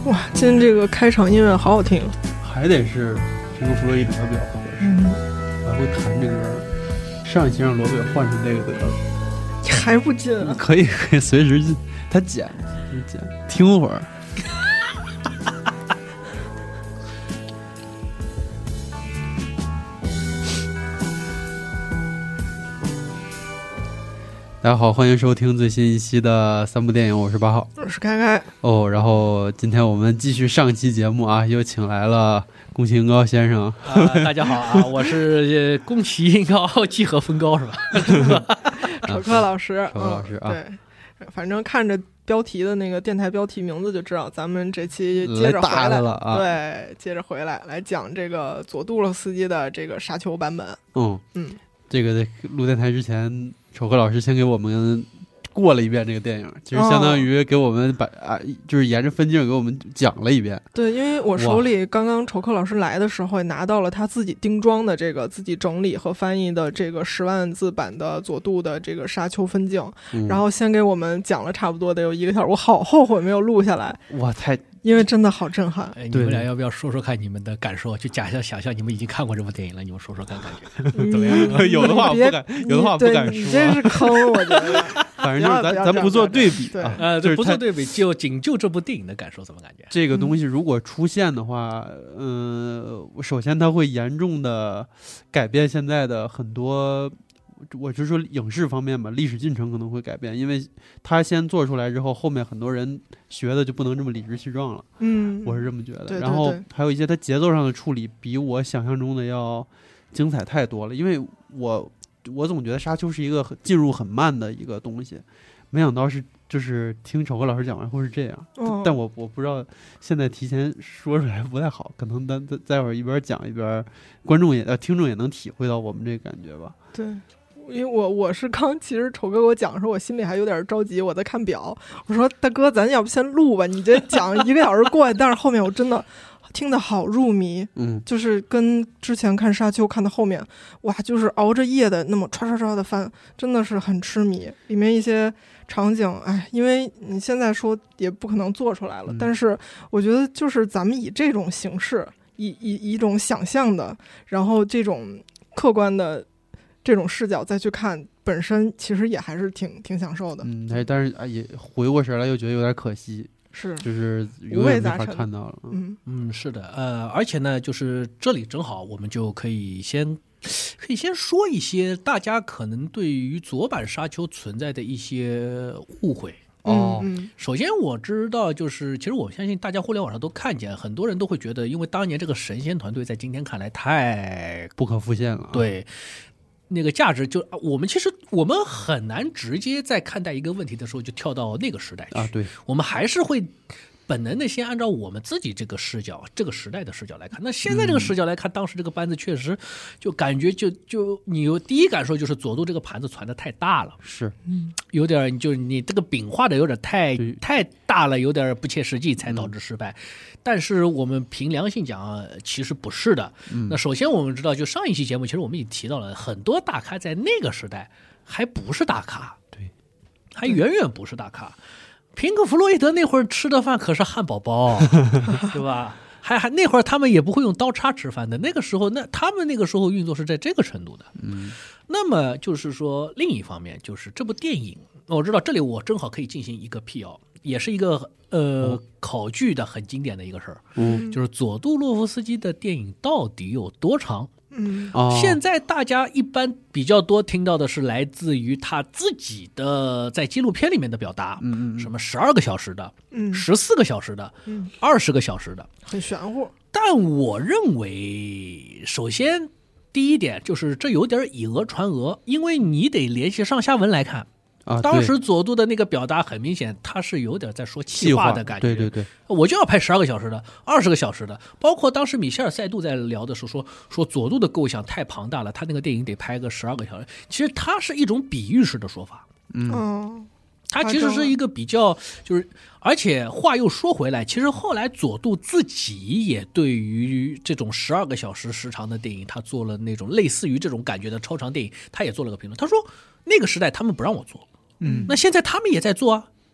哇，今天这个开场音乐好好听， 还得是平克·弗洛伊德比较合适。还会弹这个，上一期让罗贝换成这个得了， 还不进啊？ 可以随时进，他剪，听会儿。大家好，欢迎收听最新一期的三部电影，我是8号， 我是开开。 哦，然后今天我们继续上期节目啊，又请来了宫崎英高先生。 大家好啊，我是宫崎英高集合分高是吧？ 丑克老师， 丑克老师啊， 对，反正看着标题的那个电台标题名字就知道，咱们这期接着回来了啊， 对，接着回来讲这个佐杜洛斯基的这个沙丘版本。 这个在录电台之前，丑克老师先给我们过了一遍这个电影，其实相当于给我们就是沿着分镜给我们讲了一遍。对， 因为我手里刚刚丑克老师来的时候，也拿到了他自己定妆的这个自己整理和翻译的这个10万字版的佐杜的这个沙丘分镜，然后先给我们讲了差不多得有1个小时，我好后悔没有录下来。 哇， 因为真的好震撼。 你们俩要不要说说看你们的感受？就想象你们已经看过这部电影了，你们说说看感觉怎么样？ 有的话不敢，有的话不敢说。 你这是坑，我觉得。 反正就是咱不做对比啊， 就是不做对比，就这部电影的感受怎么感觉？ 这个东西如果出现的话，首先它会严重的改变现在的很多。我就说影视方面吧，历史进程可能会改变，因为他先做出来之后，后面很多人学的就不能这么理直气壮了。我是这么觉得。 对， 然后还有一些他节奏上的处理比我想象中的要精彩太多了，因为我总觉得沙丘是一个进入很慢的一个东西，没想到就是听丑克老师讲完会是这样。但我不知道现在提前说出来不太好，可能咱待会儿一边讲一边听众也能体会到我们这个感觉吧。 对。因为我是其实丑哥给我讲的时候，我心里还有点着急，我在看表，我说大哥咱要不先录吧，你这讲1个小时过来。但是后面我真的听得好入迷，就是跟之前看沙丘看到后面，哇，就是熬着夜的那么唰唰唰的翻，真的是很痴迷。里面一些场景，因为你现在说也不可能做出来了，但是我觉得就是咱们以这种形式，以一种想象的，然后这种客观的这种视角再去看，本身其实也还是挺享受的。 但是也回过神来又觉得有点可惜，就是永远没法看到了。 是的，而且呢，就是这里正好我们就可以先说一些大家可能对于左版沙丘存在的一些误会。首先我知道，就是其实我相信大家互联网上都看见，很多人都会觉得，因为当年这个神仙团队在今天看来太不可复现了。 对。那个价值就我们很难直接在看待一个问题的时候就跳到那个时代去对， 我们还是会本能的先按照我们自己这个视角、这个时代的视角来看。那现在这个视角来看，当时这个班子确实就感觉就你有第一感受就是佐渡这个盘子传的太大了， 是， 有点就你这个饼画的有点太大了，有点不切实际，才导致失败。但是我们凭良心讲，其实不是的。那首先我们知道，就上一期节目，其实我们已经提到了很多大咖在那个时代还不是大咖， 对， 还远远不是大咖。平克·弗洛伊德那会儿吃的饭可是汉堡包，对吧？还那会儿他们也不会用刀叉吃饭的，那个时候他们那个时候运作是在这个程度的。那么就是说，另一方面就是这部电影，我知道这里我正好可以进行一个辟谣，也是一个考据的很经典的一个事儿，就是佐杜洛夫斯基的电影到底有多长？现在大家一般比较多听到的是来自于他自己的在纪录片里面的表达，什么12个小时的，14个小时的，20个小时的， 很玄乎。 但我认为，首先第一点就是这有点以讹传讹，因为你得联系上下文来看。当时佐杜的那个表达很明显，他是有点在说气话的感觉。 对， 我就要拍12个小时的、20个小时的。包括当时米歇尔·塞杜在聊的时候说佐杜的构想太庞大了，他那个电影得拍个12个小时。其实它是一种比喻式的说法。它其实是一个比较，就是而且话又说回来，其实后来佐杜自己也对于这种12个小时时长的电影，他做了那种类似于这种感觉的超长电影，他也做了个评论。他说那个时代他们不让我做，那现在他们也在做啊。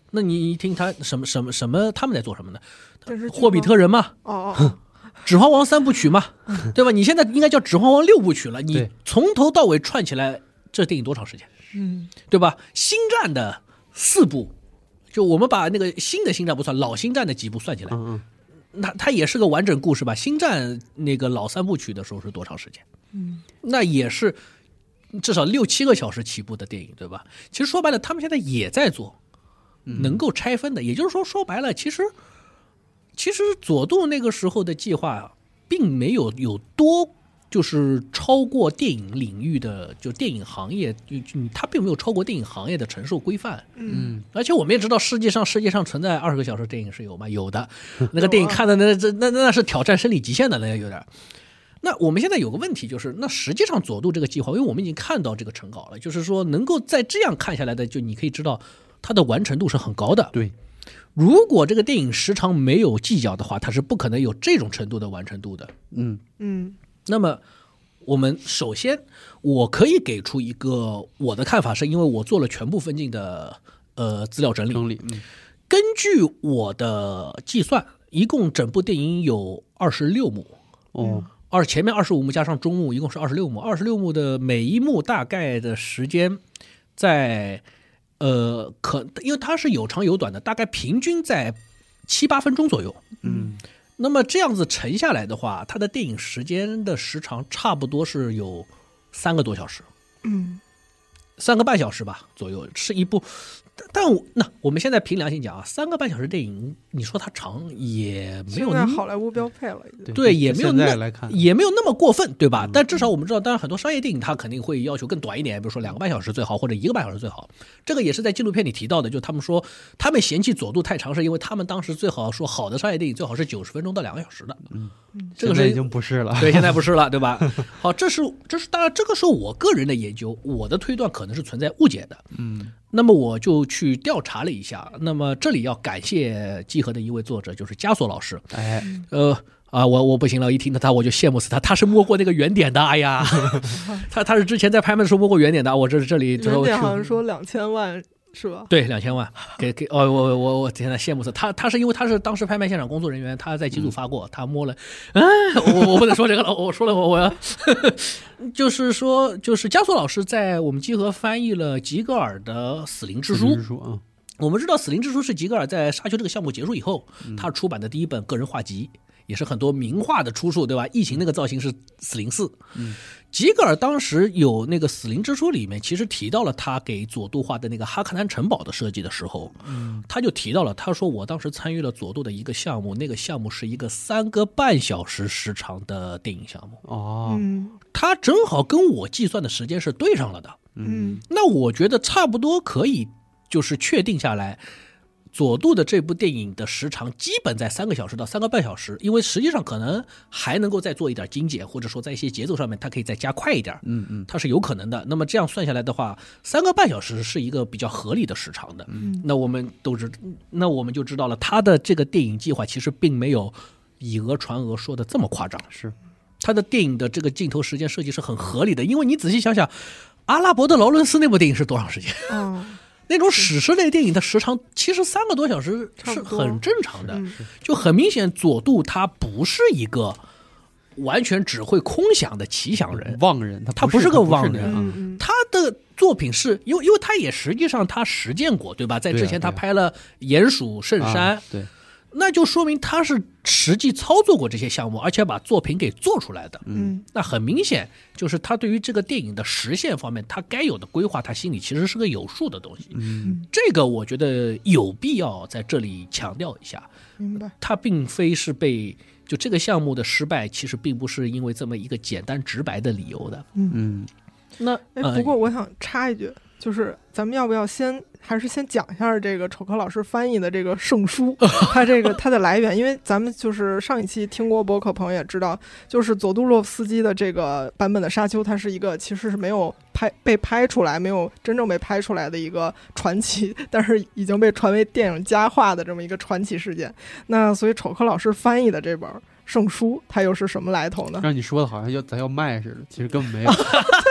那你一听他什么，他们在做什么呢？ 电视剧吗霍比特人嘛， 哦， 指环王3部曲嘛，对吧？你现在应该叫指环王6部曲了，你对从头到尾串起来，这电影多长时间？ 嗯对吧？星战的4部，就我们把那个新的星战不算，老星战的几部算起来， 嗯那它也是个完整故事吧？星战那个老3部曲的时候是多长时间？ 嗯那也是至少6-7个小时起步的电影，对吧？其实说白了，他们现在也在做能够拆分的，也就是说白了，其实佐渡那个时候的计划并没有多。就是超过电影领域的，就电影行业，它并没有超过电影行业的承受规范。 嗯而且我们也知道，世界上存在20个小时电影是有吗？有的，那个电影看的那是挑战生理极限的，那有点。那我们现在有个问题就是，那实际上佐渡这个计划，因为我们已经看到这个成稿了，就是说能够在这样看下来的，就你可以知道它的完成度是很高的。 对， 如果这个电影时长没有计较的话，它是不可能有这种程度的完成度的。 嗯那么，我们首先，我可以给出一个我的看法，是因为我做了全部分镜的资料整理。根据我的计算，一共整部电影有26幕。 哦， 前面25幕加上中幕，一共是26幕。26幕的每一幕大概的时间在因为它是有长有短的，大概平均在7-8分钟左右。那么这样子乘下来的话，它的电影时间的时长差不多是有3个多小时，3个半小时吧左右，是一部。但我们现在凭良心讲啊，3个半小时电影，你说它长也没有现在好莱坞标配了，已经。 对，也没有现在来看也没有那么过分，对吧？但至少我们知道，当然很多商业电影它肯定会要求更短一点，比如说2个半小时最好，或者1个半小时最好。这个也是在纪录片里提到的，就他们说他们嫌弃佐渡太长，是因为他们当时最好说好的商业电影最好是90分钟到2个小时的。这个是现在已经不是了。 对，现在不是了，对吧？好，这是当然，这个是我个人的研究，我的推断可能是存在误解的。那么我就去调查了一下，那么这里要感谢集合的一位作者，就是加索老师。 哎， 我不行了，一听到他我就羡慕死他，他是摸过那个原点的，哎呀，他是之前在拍卖的时候摸过原点的，我这里原点好像说2000万是吧？ 对，2000万给我现在羡慕死他是因为他是当时拍卖现场工作人员，他在机组发过，他摸了，我不能说这个了，我说了我要，就是说就是加索老师在我们集合翻译了吉格尔的《死灵之书》 啊。 我们知道《死灵之书》是吉格尔在沙丘这个项目结束以后，他出版的第一本个人画集，也是很多名画的出处，对吧？异形那个造型是死灵4。吉格尔当时有那个《死灵之书》里面，其实提到了他给佐渡画的那个哈克南城堡的设计的时候，他就提到了，他说我当时参与了佐渡的一个项目，那个项目是一个3个半小时时长的电影项目。 哦， 他正好跟我计算的时间是对上了的。那我觉得差不多可以。就是确定下来，佐渡的这部电影的时长基本在3个小时到3个半小时，因为实际上可能还能够再做一点精简，或者说在一些节奏上面它可以再加快一点，它是有可能的。那么这样算下来的话，3个半小时是一个比较合理的时长的。那我们就知道了，他的这个电影计划其实并没有以讹传讹说的这么夸张， 是他的电影的这个镜头时间设计是很合理的，因为你仔细想想，阿拉伯的劳伦斯那部电影是多长时间？那种史诗类电影的时长其实3个多小时是很正常的，就很明显佐渡他不是一个完全只会空想的奇想人、 妄人， 他不是个妄人啊。 他的作品是因为他也实际上他实践过，对吧？在之前他拍了《鼹鼠圣山》， 对。 那就说明他是实际操作过这些项目，而且把作品给做出来的。那很明显就是他对于这个电影的实现方面，他该有的规划，他心里其实是个有数的东西。这个我觉得有必要在这里强调一下。 明白， 他并非是就这个项目的失败，其实并不是因为这么一个简单直白的理由的。 不过我想插一句，就是咱们要不要还是先讲一下这个丑科老师翻译的这个圣书，它的来源，因为咱们就是上一期听过播客朋友也知道，就是佐杜洛夫斯基的这个版本的沙丘，它是一个其实是没有被拍出来，没有真正被拍出来的一个传奇，但是已经被传为电影佳话的这么一个传奇事件。那所以丑科老师翻译的这本圣书，它又是什么来头呢？ 让你说的好像咱要卖似的，其实根本没有。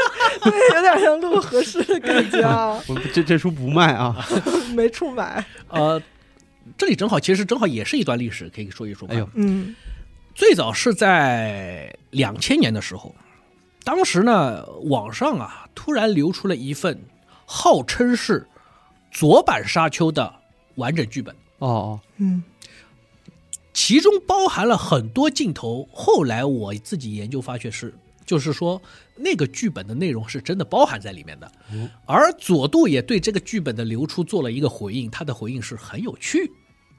对，有点像陆合适的感觉啊。 我这书不卖啊。 没处买。 这里其实正好也是一段历史，可以说一说。 哎呦， 最早是在2000年的时候，当时呢，网上啊突然流出了一份号称是左版沙丘的完整剧本。其中包含了很多镜头。后来我自己研究发现就是说那个剧本的内容是真的包含在里面的。而佐渡也对这个剧本的流出做了一个回应，他的回应是很有趣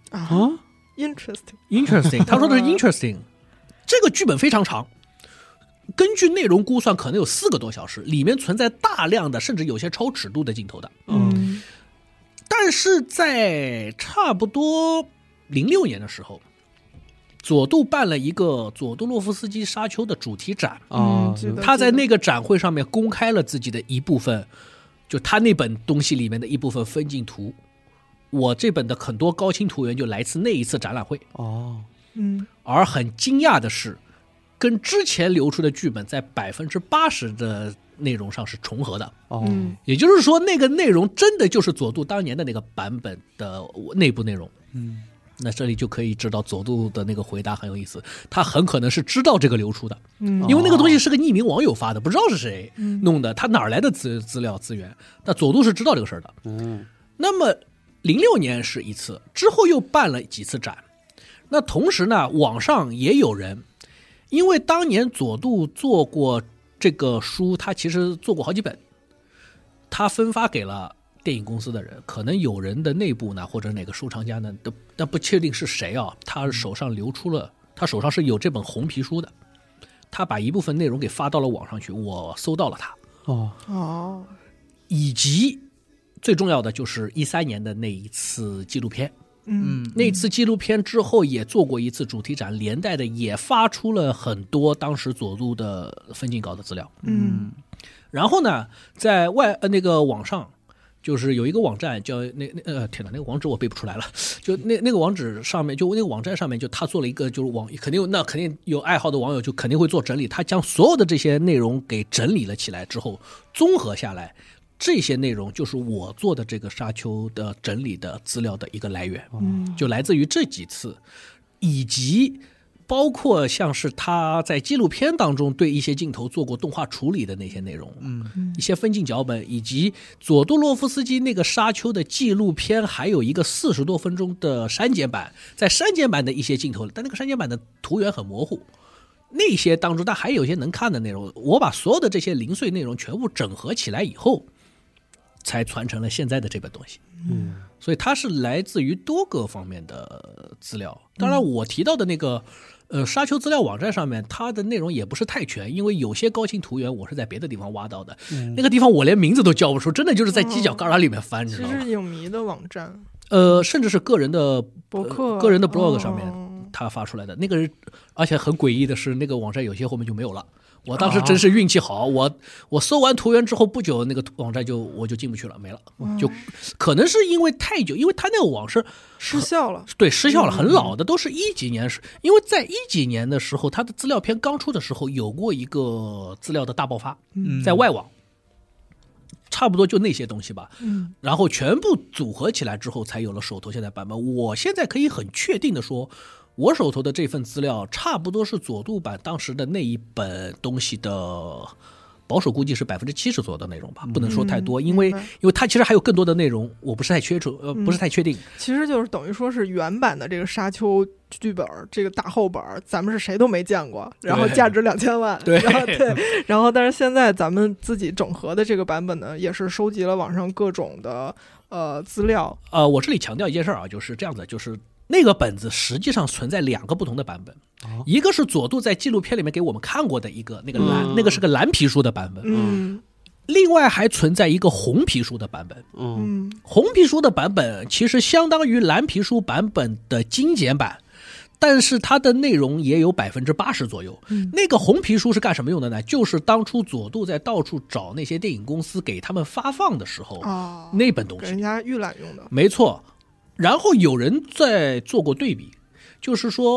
interesting， 他说的是 interesting。这个剧本非常长，根据内容估算可能有4个多小时，里面存在大量的甚至有些超尺度的镜头的。但是在差不多06年的时候，佐渡办了一个佐渡洛夫斯基沙丘的主题展。他在那个展会上面公开了自己的一部分，就他那本东西里面的一部分分镜图。我这本的很多高清图源就来自那一次展览会。而很惊讶的是，跟之前流出的剧本在80%的内容上是重合的。也就是说那个内容真的就是佐渡当年的那个版本的内部内容。那这里就可以知道佐渡的那个回答很有意思，他很可能是知道这个流出的。因为那个东西是个匿名网友发的，不知道是谁弄的，他哪来的资料资源，那佐渡是知道这个事儿的。那么06年是一次，之后又办了几次展。那同时呢，网上也有人，因为当年佐渡做过这个书，他其实做过好几本，他分发给了电影公司的人，可能有人的内部呢，或者哪个收藏家呢，但不确定是谁啊，他手上是有这本红皮书的，他把一部分内容给发到了网上去，我搜到了它。以及最重要的就是13年的那一次纪录片。那次纪录片之后也做过一次主题展，连带的也发出了很多当时佐渡的分镜稿的资料。然后呢，在那个网上，就是有一个网站叫天哪，那个网址我背不出来了。就那个网址上面，就那个网站上面，就他做了一个，就是肯定有爱好的网友就肯定会做整理，他将所有的这些内容给整理了起来之后，综合下来。这些内容就是我做的这个沙丘的整理的资料的一个来源。就来自于这几次，以及包括像是他在纪录片当中对一些镜头做过动画处理的那些内容，一些分镜脚本，以及佐渡洛夫斯基那个沙丘的纪录片，还有一个40多分钟的删减版，在删减版的一些镜头，但那个删减版的图源很模糊，那些当中但还有一些能看的内容，我把所有的这些零碎内容全部整合起来以后，才传成了现在的这本东西。所以它是来自于多个方面的资料。当然我提到的那个沙丘资料网站上面，它的内容也不是太全，因为有些高清图源我是在别的地方挖到的。那个地方我连名字都叫不出，真的就是在犄角旮旯里面翻，你知道吗？ 其实影迷的网站， 甚至是个人的博客、 个人的 blog 上面他发出来的那个，而且很诡异的是，那个网站有些后面就没有了。我当时真是运气好，我搜完图源之后不久，那个网站我就进不去了，没了。就可能是因为太久，因为他那个网是失效了， 对，失效了，很老的，都是10几年，因为在10几年的时候，他的资料片刚出的时候，有过一个资料的大爆发，在外网。差不多就那些东西吧，然后全部组合起来之后，才有了手头现在版本。我现在可以很确定的说，我手头的这份资料差不多是佐渡版当时的那一本东西的保守估计是70%左右的内容吧，不能说太多，因为它其实还有更多的内容，我不是太确定。 其实就是等于说是原版的这个沙丘剧本，这个大厚本，咱们是谁都没见过，然后价值2000万， 对， 然后但是现在咱们自己整合的这个版本呢，也是收集了网上各种的资料。我这里强调一件事啊，就是这样的，就是那个本子实际上存在2个不同的版本，一个是佐渡在纪录片里面给我们看过的一个那个是个蓝皮书的版本，另外还存在一个红皮书的版本。红皮书的版本其实相当于蓝皮书版本的精简版，但是它的内容也有80%左右。那个红皮书是干什么用的呢？就是当初佐渡在到处找那些电影公司给他们发放的时候，那本东西给人家预览用的。 没错。然后有人在做过对比，就是说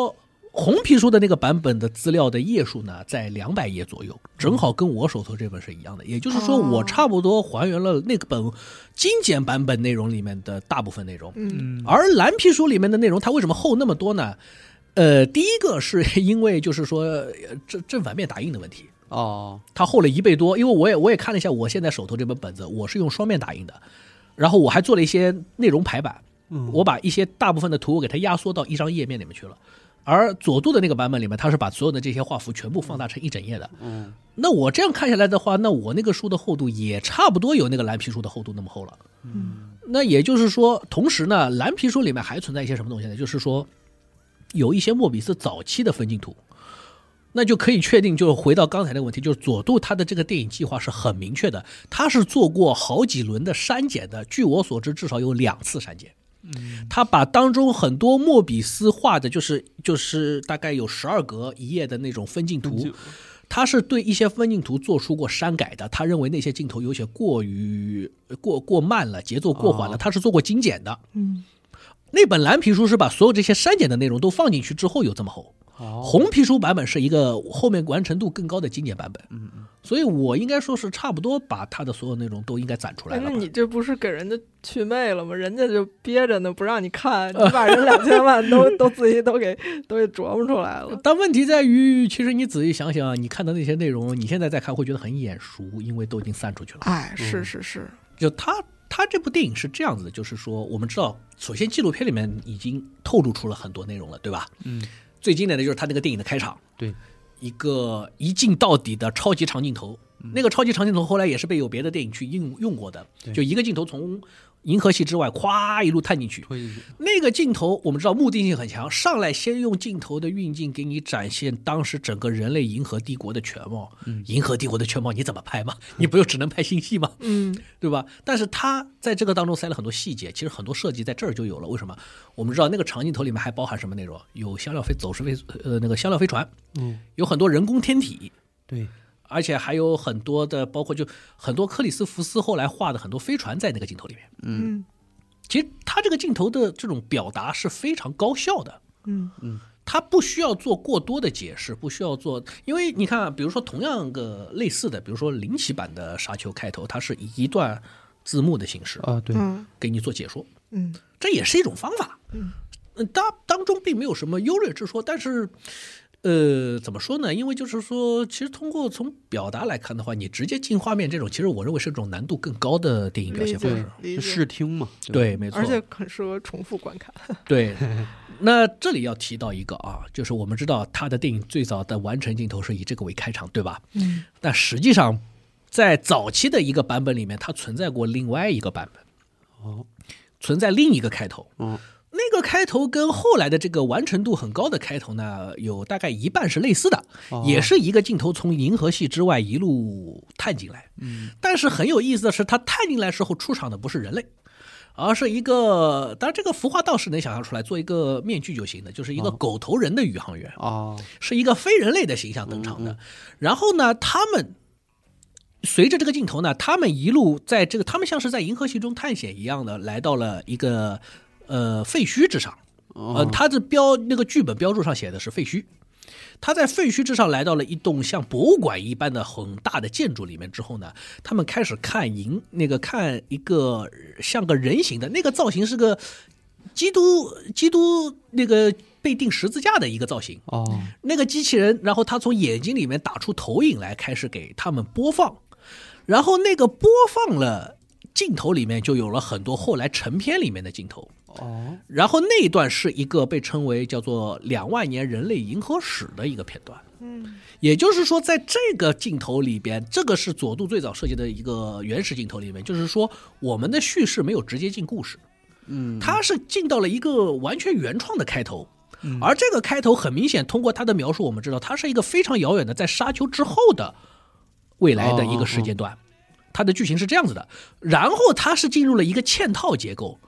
红皮书的那个版本的资料的页数呢，在200页左右，正好跟我手头这本是一样的。也就是说，我差不多还原了那个本精简版本内容里面的大部分内容。而蓝皮书里面的内容，它为什么厚那么多呢？第一个是因为就是说正反面打印的问题。它厚了1倍多，因为我也看了一下我现在手头这本本子，我是用双面打印的，然后我还做了一些内容排版，我把一些大部分的图我给它压缩到一张页面里面去了。而佐渡的那个版本里面，它是把所有的这些画幅全部放大成一整页的。那我这样看下来的话，那我那个书的厚度也差不多有那个蓝皮书的厚度那么厚了。那也就是说，同时呢，蓝皮书里面还存在一些什么东西呢？就是说，有一些莫比斯早期的分镜图，那就可以确定，就是回到刚才那个问题，就是佐渡他的这个电影计划是很明确的，他是做过好几轮的删减的，据我所知，至少有2次删减。他把当中很多莫比斯画的就是大概有12格一页的那种分镜图，他是对一些分镜图做出过删改的，他认为那些镜头有些过慢了，节奏过缓了，他是做过精简的。那本蓝皮书是把所有这些删减的内容都放进去之后有这么厚。红皮书版本是一个后面完成度更高的精简版本。所以我应该说是差不多把它的所有内容都应该攒出来了。 那你这不是给人家祛魅了吗？人家就憋着呢，不让你看，你把人2000万都自己都给琢磨出来了。 但问题在于，其实你仔细想想，你看的那些内容，你现在再看会觉得很眼熟，因为都已经散出去了。 是， 就他这部电影是这样子的，就是说我们知道，首先纪录片里面已经透露出了很多内容了，对吧？最经典的就是他那个电影的开场， 对， 一个一镜到底的超级长镜头。那个超级长镜头后来也是被有别的电影去用过的，就一个镜头从银河系之外咵一路探进去，那个镜头我们知道目的性很强，上来先用镜头的运镜给你展现当时整个人类银河帝国的全貌。银河帝国的全貌你怎么拍嘛？你不就只能拍星系吗？对吧？但是他在这个当中塞了很多细节，其实很多设计在这儿就有了。为什么？我们知道那个长镜头里面还包含什么内容？有香料那个香料飞船，有很多人工天体， 对。 而且还有很多的，包括就很多克里斯福斯后来画的很多飞船在那个镜头里面。其实他这个镜头的这种表达是非常高效的。他不需要做过多的解释，不需要做，因为你看，比如说同样个类似的，比如说林奇版的沙丘开头，它是以一段字幕的形式对， 给你做解说。这也是一种方法。当中并没有什么优劣之说，但是。怎么说呢？因为就是说，其实从表达来看的话，你直接进画面这种，其实我认为是一种难度更高的电影表现方式。 视听嘛， 对，没错， 而且很适合重复观看。 对，那这里要提到一个啊，就是我们知道他的电影最早的完成镜头是以这个为开场，对吧？但实际上，在早期的一个版本里面，它存在过另外一个版本，存在另一个开头。那个开头跟后来的这个完成度很高的开头呢，有大概一半是类似的，也是一个镜头从银河系之外一路探进来。但是很有意思的是，他探进来时候出场的不是人类，而是一个，当然这个服化道是能想象出来，做一个面具就行的，就是一个狗头人的宇航员，是一个非人类的形象登场的。然后呢，他们随着这个镜头呢，他们一路在这个，他们像是在银河系中探险一样的，来到了一个废墟之上。他的那个剧本标注上写的是废墟。他在废墟之上来到了一栋像博物馆一般的很大的建筑里面之后呢，他们开始看一个像个人形的那个造型，是个基督那个被钉十字架的一个造型。那个机器人，然后他从眼睛里面打出投影来，开始给他们播放。然后那个播放了镜头里面就有了很多后来成片里面的镜头。然后那一段是一个被称为叫做2万年人类银河史的一个片段。也就是说在这个镜头里边，这个是佐渡最早设计的一个原始镜头里面，就是说我们的叙事没有直接进故事，它是进到了一个完全原创的开头。而这个开头很明显通过它的描述，我们知道它是一个非常遥远的在沙丘之后的未来的一个时间段。它的剧情是这样子的，然后它是进入了一个嵌套结构。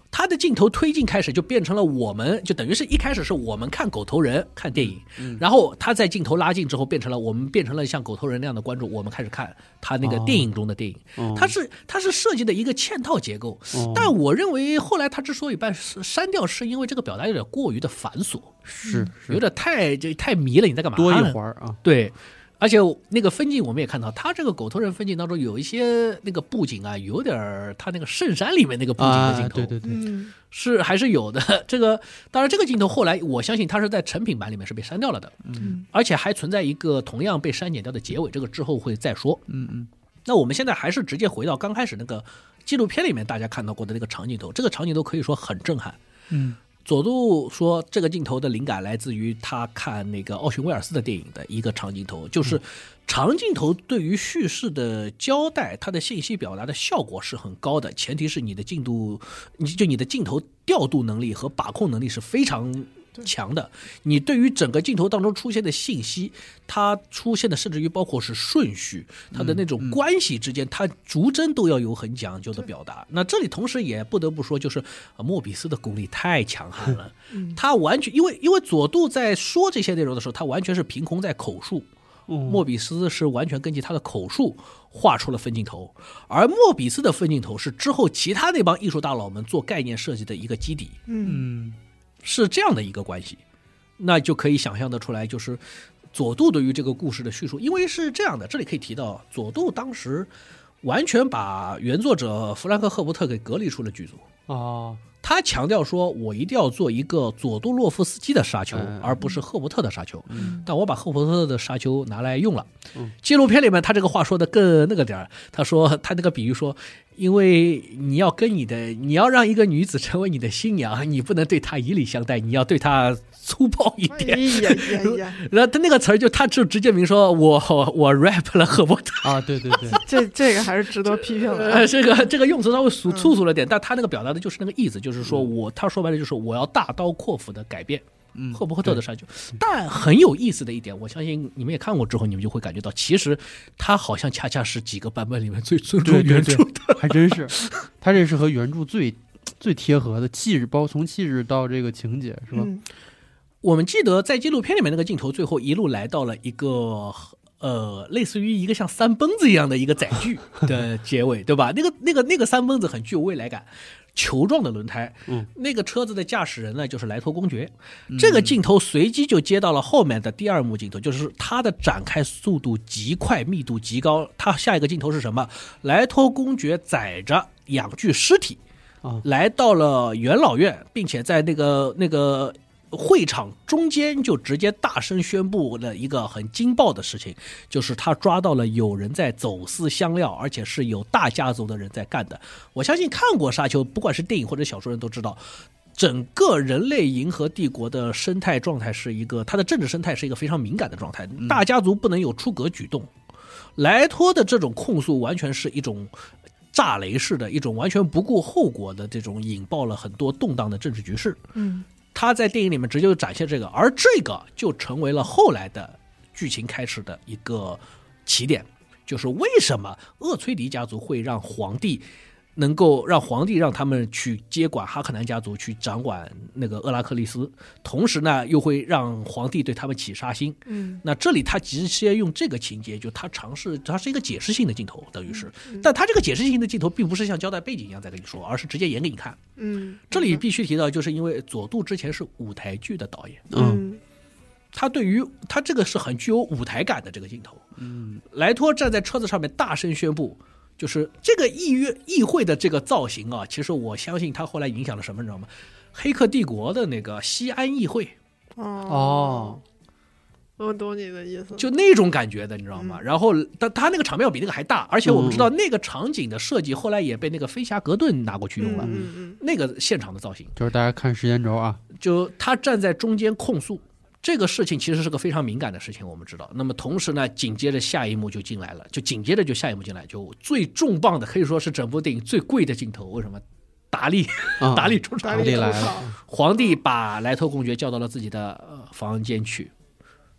他的镜头推进开始就变成了我们，就等于是一开始是我们看狗头人看电影，然后他在镜头拉近之后变成了我们变成了像狗头人那样的观众，我们开始看他那个电影中的电影，他是设计的一个嵌套结构，但我认为后来他之所以删掉，是因为这个表达有点过于的繁琐， 是有点太迷了，你在干嘛？ 多一环啊， 对。而且那个分镜我们也看到，他这个狗头人分镜当中有一些那个布景啊，有点他那个圣山里面那个布景的镜头， 对对对， 是还是有的。这个当然这个镜头后来我相信他是在成品版里面是被删掉了的，而且还存在一个同样被删减掉的结尾，这个之后会再说。那我们现在还是直接回到刚开始那个纪录片里面大家看到过的那个长镜头，这个长镜头可以说很震撼。佐渡说这个镜头的灵感来自于他看那个奥逊威尔斯的电影的一个长镜头，就是长镜头对于叙事的交代，它的信息表达的效果是很高的，前提是你的镜头调度能力和把控能力是非常强的，你对于整个镜头当中出现的信息，它出现的甚至于包括是顺序，它的那种关系之间，它逐帧都要有很讲究的表达。那这里同时也不得不说，就是莫比斯的功力太强悍了，他完全因为佐渡在说这些内容的时候，他完全是凭空在口述。莫比斯是完全根据他的口述画出了分镜头，而莫比斯的分镜头是之后其他那帮艺术大佬们做概念设计的一个基底。是这样的一个关系，那就可以想象得出来，就是佐渡对于这个故事的叙述，因为是这样的，这里可以提到佐渡当时完全把原作者弗兰克·赫伯特给隔离出了剧组。他强调说，我一定要做一个佐杜洛夫斯基的沙丘，而不是赫伯特的沙丘。但我把赫伯特的沙丘拿来用了。纪录片里面他这个话说的更那个点儿，他说他那个比喻说，因为你要让一个女子成为你的新娘，你不能对她以礼相待，你要对她粗暴一点。然后他那个词儿他就直接明说，我 rap 了赫伯特啊，对对对， 这个还是值得批评的。 这个用词稍微粗俗了点，但他那个表达的就是那个意思，就是说他说白了就是我要大刀阔斧的改变赫伯特的沙丘。但很有意思的一点，我相信你们也看过之后，你们就会感觉到，其实他好像恰恰是几个版本里面最尊重原著的， 还真是，他这是和原著最贴合的气质，包括从气质到这个情节，是吧？ 我们记得在纪录片里面那个镜头，最后一路来到了一个类似于一个像三蹦子一样的一个载具的结尾，对吧？那个三蹦子很具有未来感，球状的轮胎，那个车子的驾驶人呢就是莱托公爵。这个镜头随机就接到了后面的第二幕镜头，就是它的展开速度极快，密度极高。它下一个镜头是什么？莱托公爵载着2具尸体来到了元老院，并且在那个会场中间就直接大声宣布了一个很惊爆的事情，就是他抓到了有人在走私香料，而且是有大家族的人在干的。我相信看过沙丘，不管是电影或者小说人都知道，整个人类银河帝国的生态状态是一个，它的政治生态是一个非常敏感的状态，大家族不能有出格举动。莱托的这种控诉完全是一种炸雷式的，一种完全不顾后果的这种引爆了很多动荡的政治局势。他在电影里面直接就展现这个，而这个就成为了后来的剧情开始的一个起点，就是为什么厄崔迪家族会让皇帝能够让他们去接管哈克南家族，去掌管那个厄拉克利斯，同时呢又会让皇帝对他们起杀心。那这里他直接用这个情节，就他是一个解释性的镜头，等于是，但他这个解释性的镜头并不是像交代背景一样在跟你说，而是直接演给你看。这里必须提到，就是因为佐渡之前是舞台剧的导演，他对于他这个是很具有舞台感的这个镜头。莱托站在车子上面大声宣布。就是这个议会的这个造型啊，其实我相信他后来影响了什么，你知道吗？黑客帝国的那个西安议会。 我懂你的意思， 就那种感觉的，你知道吗？然后他那个场面比那个还大，而且我们知道那个场景的设计后来也被那个飞侠格顿拿过去用了。那个现场的造型， 就是大家看时间轴啊， 就他站在中间控诉。这个事情其实是个非常敏感的事情，我们知道。那么同时呢，紧接着下一幕就进来了，就下一幕进来，就最重磅的，可以说是整部电影最贵的镜头。为什么？达利出场， 达利来了。 皇帝把莱托公爵叫到了自己的房间去，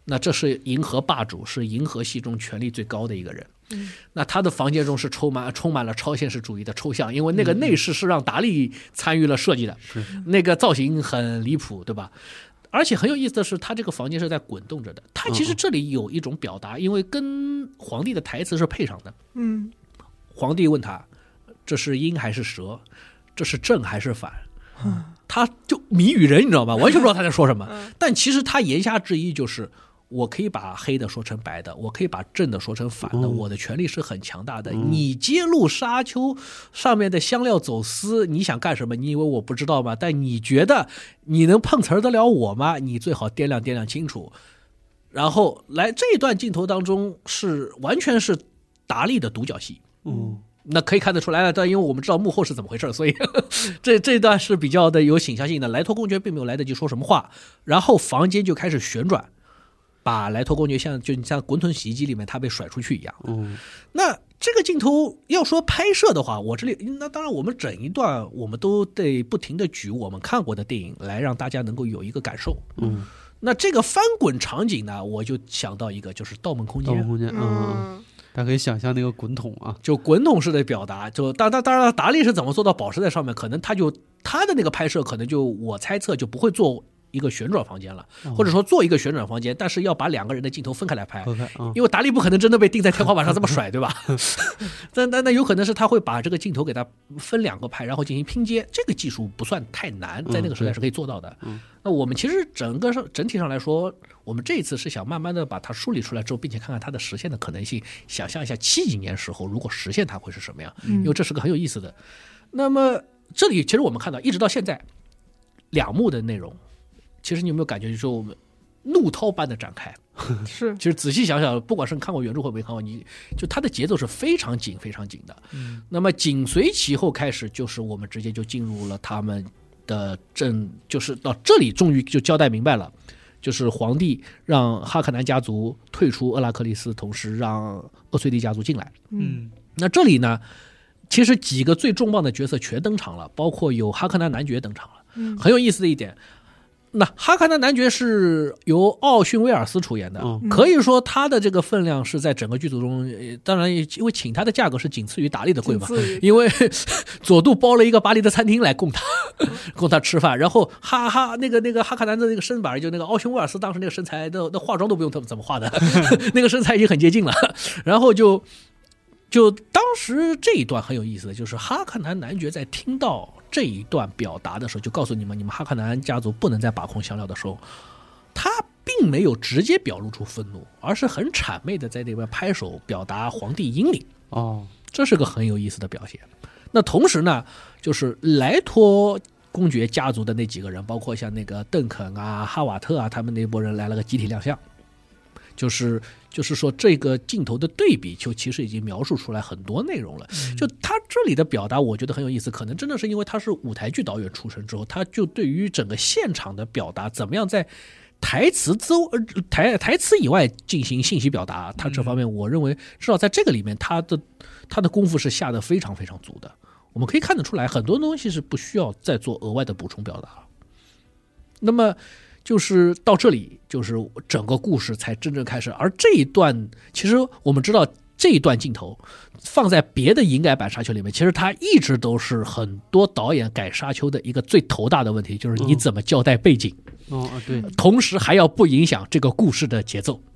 那这是银河霸主，是银河系中权力最高的一个人。那他的房间中是充满了超现实主义的抽象，因为那个内饰是让达利参与了设计的，那个造型很离谱，对吧？而且很有意思的是，他这个房间是在滚动着的。他其实这里有一种表达，因为跟皇帝的台词是配上的。皇帝问他，这是鹰还是蛇？这是正还是反？他就谜语人，你知道吗？完全不知道他在说什么。但其实他言下之意就是，我可以把黑的说成白的，我可以把正的说成反的，我的权力是很强大的。你揭露沙丘上面的香料走私，你想干什么？你以为我不知道吗？但你觉得你能碰瓷儿得了我吗？你最好掂量清楚。然后来这一段镜头当中是完全是达利的独角戏。那可以看得出来了，但因为我们知道幕后是怎么回事，所以这段是比较的有倾向性的。莱托公爵并没有来得及说什么话，然后房间就开始旋转，把莱托公爵像滚筒洗衣机里面他被甩出去一样。那这个镜头要说拍摄的话，我这里那当然我们整一段我们都得不停的举我们看过的电影来让大家能够有一个感受。那这个翻滚场景呢，我就想到一个就是《盗梦空间》。 大家可以想象那个滚筒啊， 就滚筒式的表达。就当然达利是怎么做到宝石在上面，可能他的那个拍摄可能就我猜测就不会做一个旋转房间了，或者说做一个旋转房间，但是要把两个人的镜头分开来拍，因为达利不可能真的被钉在天花板上这么甩，对吧？那有可能是他会把这个镜头给他分两个拍，然后进行拼接，这个技术不算太难，在那个时代是可以做到的。那我们其实整体上来说，我们这一次是想慢慢的把它梳理出来之后，并且看看它的实现的可能性，想象一下70几年时候如果实现它会是什么样，因为这是个很有意思的。那么这里其实我们看到一直到现在2幕的内容，其实你有没有感觉就是我们怒涛般的展开？ 是， 其实仔细想想，不管是看过原著或没看过，就它的节奏是非常紧的。那么紧随其后开始，就是我们直接就进入了他们的就是到这里终于就交代明白了，就是皇帝让哈克南家族退出厄拉克利斯，同时让厄崔蒂家族进来。那这里呢，其实几个最重磅的角色全登场了，包括有哈克南男爵登场了。很有意思的一点，那哈克南男爵是由奥逊威尔斯出演的，可以说他的这个分量是在整个剧组中，当然因为请他的价格是仅次于达利的贵嘛，因为佐杜包了一个巴黎的餐厅来供他吃饭，然后那个哈克南的那个身板，就那个奥逊威尔斯当时那个身材的化妆都不用怎么化的那个身材已经很接近了，然后就当时这一段很有意思的就是哈克南男爵在听到这一段表达的时候，就告诉你们哈克南家族不能再把控香料的时候，他并没有直接表露出愤怒，而是很谄媚的在那边拍手表达皇帝英明。这是个很有意思的表现。那同时呢，就是莱托公爵家族的那几个人，包括像那个邓肯啊、哈瓦特啊，他们那波人来了个集体亮相。就是说这个镜头的对比就其实已经描述出来很多内容了。就他这里的表达我觉得很有意思，可能真的是因为他是舞台剧导演出身之后，他就对于整个现场的表达怎么样在台词以外进行信息表达，他这方面我认为至少在这个里面他的功夫是下得非常非常足的。我们可以看得出来很多东西是不需要再做额外的补充表达。那么就是到这里，就是整个故事才真正开始。而这一段，其实我们知道，这一段镜头放在别的影改版沙丘里面，其实它一直都是很多导演改沙丘的一个最头大的问题，就是你怎么交代背景。 对， 同时还要不影响这个故事的节奏。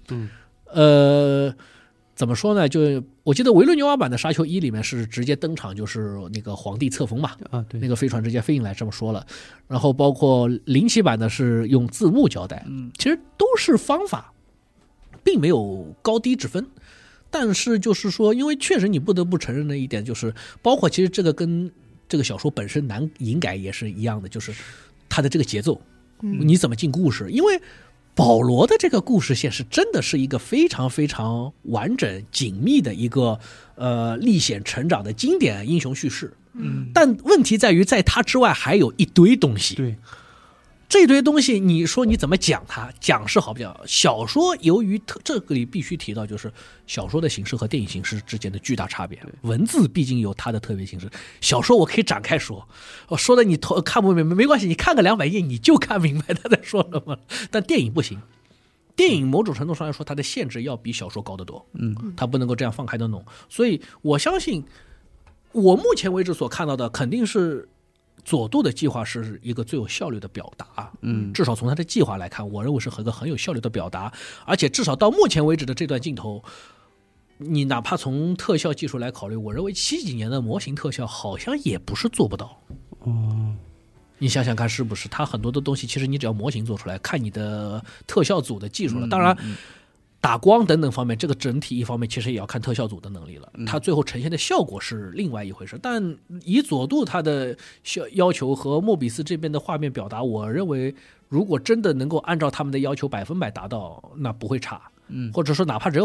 怎么说呢？就我记得维伦纽瓦版的《沙丘1》里面是直接登场，就是那个皇帝册封嘛， 对， 那个飞船直接飞进来这么说了。然后包括07版的是用字幕交代，其实都是方法，并没有高低之分。但是就是说，因为确实你不得不承认的一点就是，包括其实这个跟这个小说本身难影改也是一样的，就是它的这个节奏，你怎么进故事？因为保罗的这个故事线是真的是一个非常非常完整紧密的一个历险成长的经典英雄叙事。但问题在于在他之外还有一堆东西。 对， 这堆东西你说你怎么讲它？讲是好比较小说，由于这个里必须提到，就是小说的形式和电影形式之间的巨大差别。文字毕竟有它的特别形式，小说我可以展开说，我说的你看不明白没关系，你看个200页你就看明白他在说什么。但电影不行， 电影某种程度上来说，它的限制要比小说高得多，它不能够这样放开的弄。所以我相信，我目前为止所看到的，肯定是佐渡的计划是一个最有效率的表达。至少从他的计划来看，我认为是一个很有效率的表达。而且至少到目前为止的这段镜头，你哪怕从特效技术来考虑，我认为70几年的模型特效好像也不是做不到。你想想看是不是？它很多的东西其实你只要模型做出来，看你的特效组的技术了。当然打光等等方面，这个整体一方面其实也要看特效组的能力了，它最后呈现的效果是另外一回事。但以佐渡它的要求和莫比斯这边的画面表达，我认为如果真的能够按照他们的要求100%达到，那不会差。或者说哪怕只有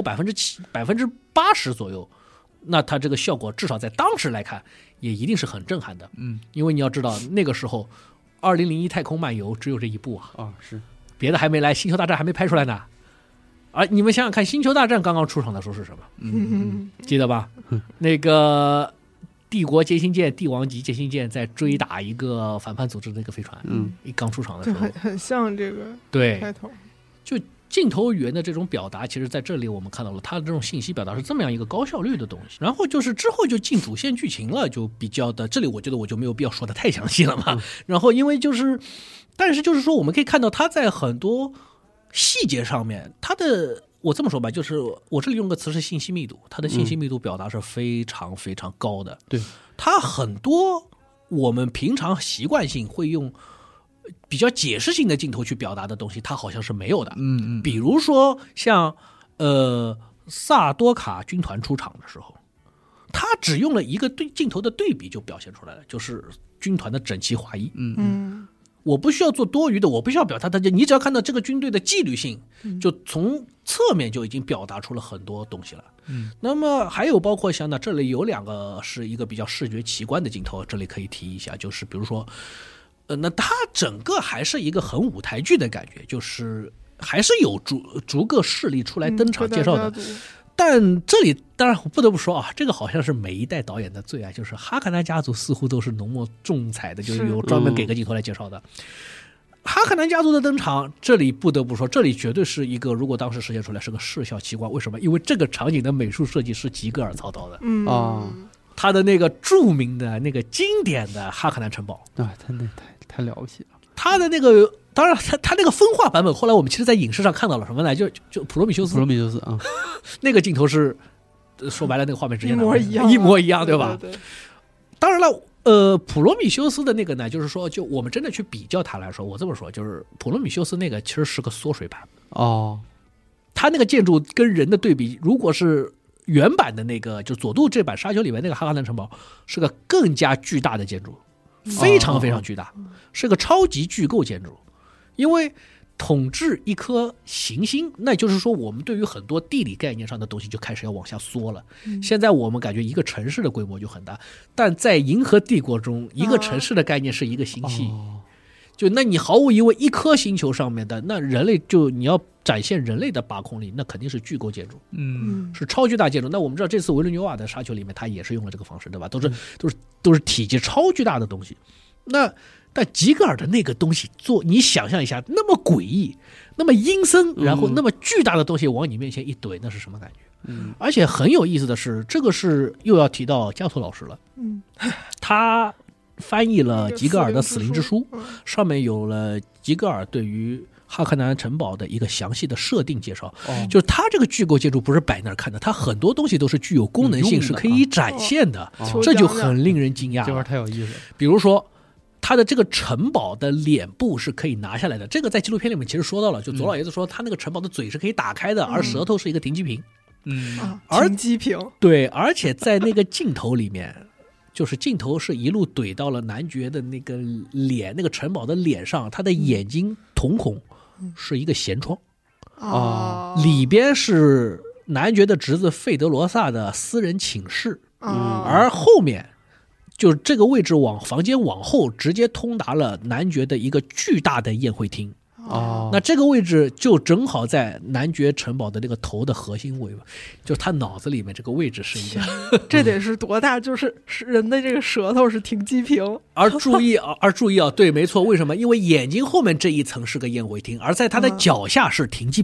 80%左右，那它这个效果至少在当时来看也一定是很震撼的。因为你要知道那个时候2001太空漫游只有这一部是别的还没来，星球大战还没拍出来呢。而你们想想看，星球大战刚刚出场的时候是什么？记得吧？那个帝国歼星舰、帝王级歼星舰在追打一个反叛组织的一个飞船，刚出场的时候， 很像这个对开头。 就镜头语言的这种表达，其实在这里我们看到了它的这种信息表达是这么样一个高效率的东西。然后就是之后就进主线剧情了，就比较的，这里我觉得我就没有必要说的太详细了嘛。然后因为就是，但是就是说我们可以看到它在很多细节上面，它的我这么说吧，就是我这里用个词是信息密度，它的信息密度表达是非常非常高的。对，它很多我们平常习惯性会用比较解释性的镜头去表达的东西，它好像是没有的。比如说像萨多卡军团出场的时候，他只用了一个镜头的对比就表现出来了，就是军团的整齐划一。我不需要做多余的，我不需要表达它，你只要看到这个军队的纪律性，就从侧面就已经表达出了很多东西了。那么还有包括像这里有2个是一个比较视觉奇观的镜头，这里可以提一下，就是比如说那它整个还是一个很舞台剧的感觉，就是还是有逐个势力出来登场介绍的。但这里当然我不得不说啊，这个好像是每一代导演的最爱，就是哈克南家族似乎都是浓墨重彩的，就是有专门给个镜头来介绍的。哈克南家族的登场，这里不得不说，这里绝对是一个，如果当时实现出来是个视效奇观。为什么？因为这个场景的美术设计是吉格尔操刀的。他的那个著名的那个经典的哈克南城堡他那太了不起了。 他的那个，当然他那个分化版本，后来我们其实在影视上看到了什么呢？就普罗米修斯啊，那个镜头是说白了，那个画面直接一模一样，对吧？对。当然了，普罗米修斯的那个呢，就是说，就我们真的去比较它来说，我这么说，就是普罗米修斯那个其实是个缩水版。他那个建筑跟人的对比，如果是原版的那个，就佐渡这版沙丘里面那个哈克南城堡，是个更加巨大的建筑。非常非常巨大，是个超级巨构建筑。因为统治一颗行星，那就是说我们对于很多地理概念上的东西就开始要往下缩了。现在我们感觉一个城市的规模就很大，但在银河帝国中，一个城市的概念是一个星系。就那你毫无疑问，一颗星球上面的那人类，就你要展现人类的把控力，那肯定是巨构建筑，是超巨大建筑。那我们知道这次维伦纽瓦的沙丘里面，他也是用了这个方式，对吧？都是体积超巨大的东西。但吉格尔的那个东西你想象一下，那么诡异，那么阴森，然后那么巨大的东西往你面前一怼，那是什么感觉？而且很有意思的是，这个是又要提到加图老师了。他翻译了吉格尔的《死灵之书》，上面有了吉格尔对于哈克南城堡的一个详细的设定介绍。就是它这个巨构建筑不是摆那儿看的，它很多东西都是具有功能性，是可以展现的。这就很令人惊讶。 这块太有意思了。 比如说，它的这个城堡的脸部是可以拿下来的。这个在纪录片里面其实说到了，就左老爷子说他那个城堡的嘴是可以打开的，而舌头是一个停机坪。 停机坪。 对，而且在那个镜头里面。就是镜头是一路怼到了男爵的那个脸，那个城堡的脸上，他的眼睛瞳孔是一个舷窗，里边是男爵的侄子费德罗萨的私人寝室，而后面就这个位置房间往后直接通达了男爵的一个巨大的宴会厅。那这个位置就正好在男爵城堡的那个头的核心位，就是他脑子里面这个位置是一个这得是多大？就是人的这个舌头是停机坪。 而注意啊，对，没错。为什么？因为眼睛后面这一层是个宴会厅，而在他的脚下是停机坪。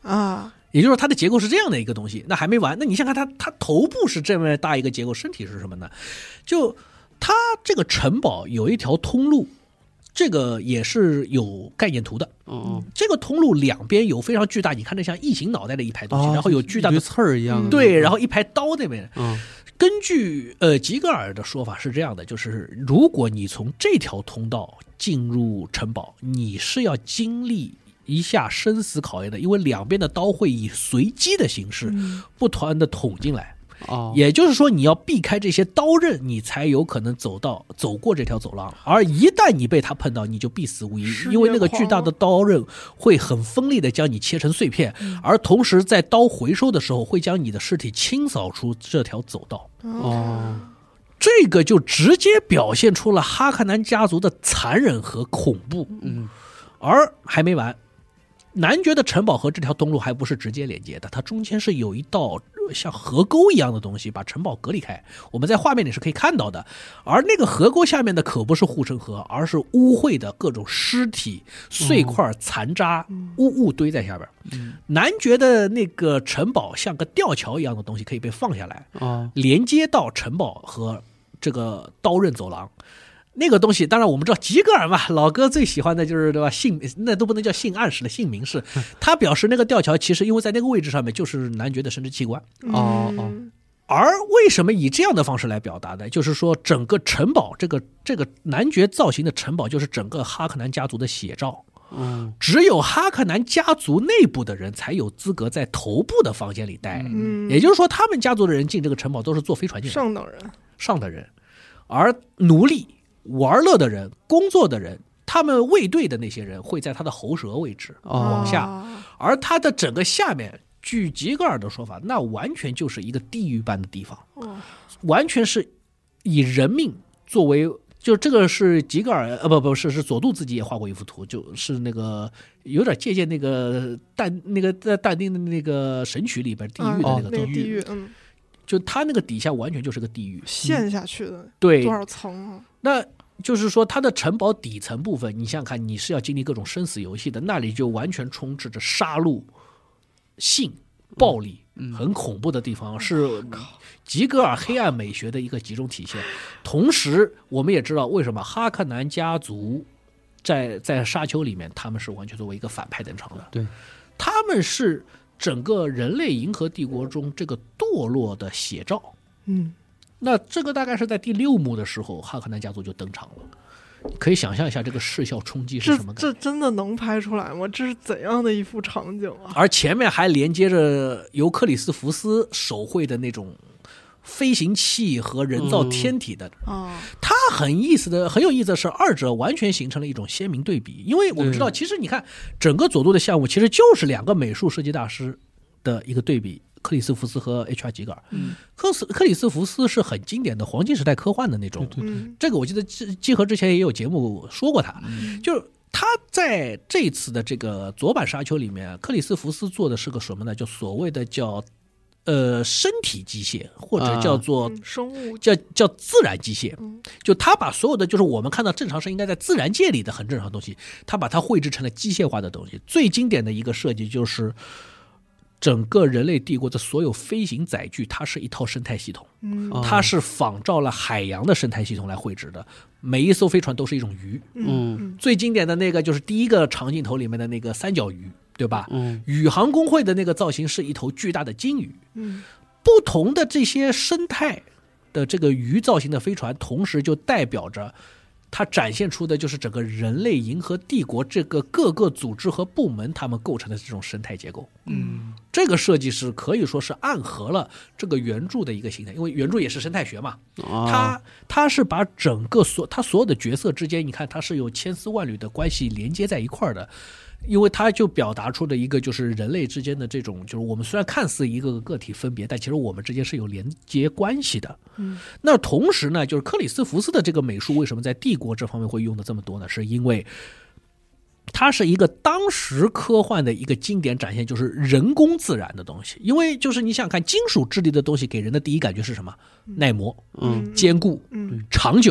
啊， 也就是说它的结构是这样的一个东西。那还没完，那你想看它头部是这么大一个结构，身体是什么呢？就它这个城堡有一条通路，这个也是有概念图的。这个通路两边有非常巨大，你看着像异形脑袋的一排东西，然后有巨大的刺儿一样的， 对，然后一排刀那边。根据吉格尔的说法是这样的，就是如果你从这条通道进入城堡，你是要经历一下生死考验的，因为两边的刀会以随机的形式不断的捅进来。也就是说你要避开这些刀刃，你才有可能走过这条走廊，而一旦你被他碰到，你就必死无疑，因为那个巨大的刀刃会很锋利的将你切成碎片，而同时在刀回收的时候会将你的尸体清扫出这条走道。这个就直接表现出了哈克南家族的残忍和恐怖。而还没完，男爵的城堡和这条东路还不是直接连接的，它中间是有一道像河沟一样的东西把城堡隔离开，我们在画面里是可以看到的。而那个河沟下面的可不是护城河，而是污秽的各种尸体、碎块、残渣、物堆在下边。男爵的那个城堡像个吊桥一样的东西可以被放下来，连接到城堡和这个刀刃走廊。那个东西当然我们知道吉格尔嘛，老哥最喜欢的就是对吧，那都不能叫性暗示了，性明示。他表示那个吊桥其实因为在那个位置上面就是男爵的生殖器官。而为什么以这样的方式来表达呢？就是说整个城堡这个男爵造型的城堡就是整个哈克南家族的写照。只有哈克南家族内部的人才有资格在头部的房间里待。也就是说他们家族的人进这个城堡都是坐飞船进来，上等人。而奴隶、玩乐的人、工作的人，他们卫队的那些人会在他的喉舌位置往下，而他的整个下面，据吉格尔的说法，那完全就是一个地狱般的地方，完全是以人命作为。就这个是吉格尔不是佐杜自己也画过一幅图，就是那个有点借鉴那个在但丁的那个神曲里边地狱的那个地狱。就它那个底下完全就是个地狱， 陷下去的， 对， 多少层啊？ 那就是说，它的城堡底层部分，你想想看，你是要经历各种生死游戏的，那里就完全充斥着杀戮、性、暴力，很恐怖的地方，是吉格尔黑暗美学的一个集中体现。同时，我们也知道为什么哈克南家族在沙丘里面，他们是完全作为一个反派登场的。 对， 他们是整个人类银河帝国中这个堕落的写照。那这个大概是在第6幕的时候，哈克南家族就登场了。可以想象一下这个视效冲击是什么感觉？ 这真的能拍出来吗？这是怎样的一幅场景啊？ 而前面还连接着由克里斯福斯手绘的那种飞行器和人造天体的。它很有意思的是，二者完全形成了一种鲜明对比。因为我们知道，其实你看整个佐杜的项目，其实就是2个美术设计大师的一个对比。克里斯福斯和 H.R. 吉格尔。克里斯福斯是很经典的黄金时代科幻的那种。这个我记得集合之前也有节目说过他。就是他在这次的这个左版沙丘里面，克里斯福斯做的是个什么呢？就所谓的叫身体机械，或者叫做生物， 叫自然机械。就他把所有的就是我们看到正常是应该在自然界里的很正常的东西，他把它绘制成了机械化的东西。最经典的一个设计就是整个人类帝国的所有飞行载具，它是一套生态系统。它是仿照了海洋的生态系统来绘制的，每一艘飞船都是一种鱼。最经典的那个就是第一个长镜头里面的那个三角鱼，对吧？宇航工会的那个造型是一头巨大的鲸鱼。不同的这些生态的这个鱼造型的飞船，同时就代表着它展现出的就是整个人类银河帝国这个各个组织和部门他们构成的这种生态结构。这个设计是可以说是暗合了这个原著的一个形态，因为原著也是生态学嘛。它是把整个它所有的角色之间，你看它是有千丝万缕的关系连接在一块儿的。因为它就表达出的一个就是人类之间的这种，就是我们虽然看似一个个体分别，但其实我们之间是有连接关系的。那同时呢，就是克里斯福斯的这个美术为什么在帝国这方面会用的这么多呢？是因为它是一个当时科幻的一个经典展现，就是人工自然的东西。因为就是你想看金属质地的东西给人的第一感觉是什么？耐磨、坚固、长久、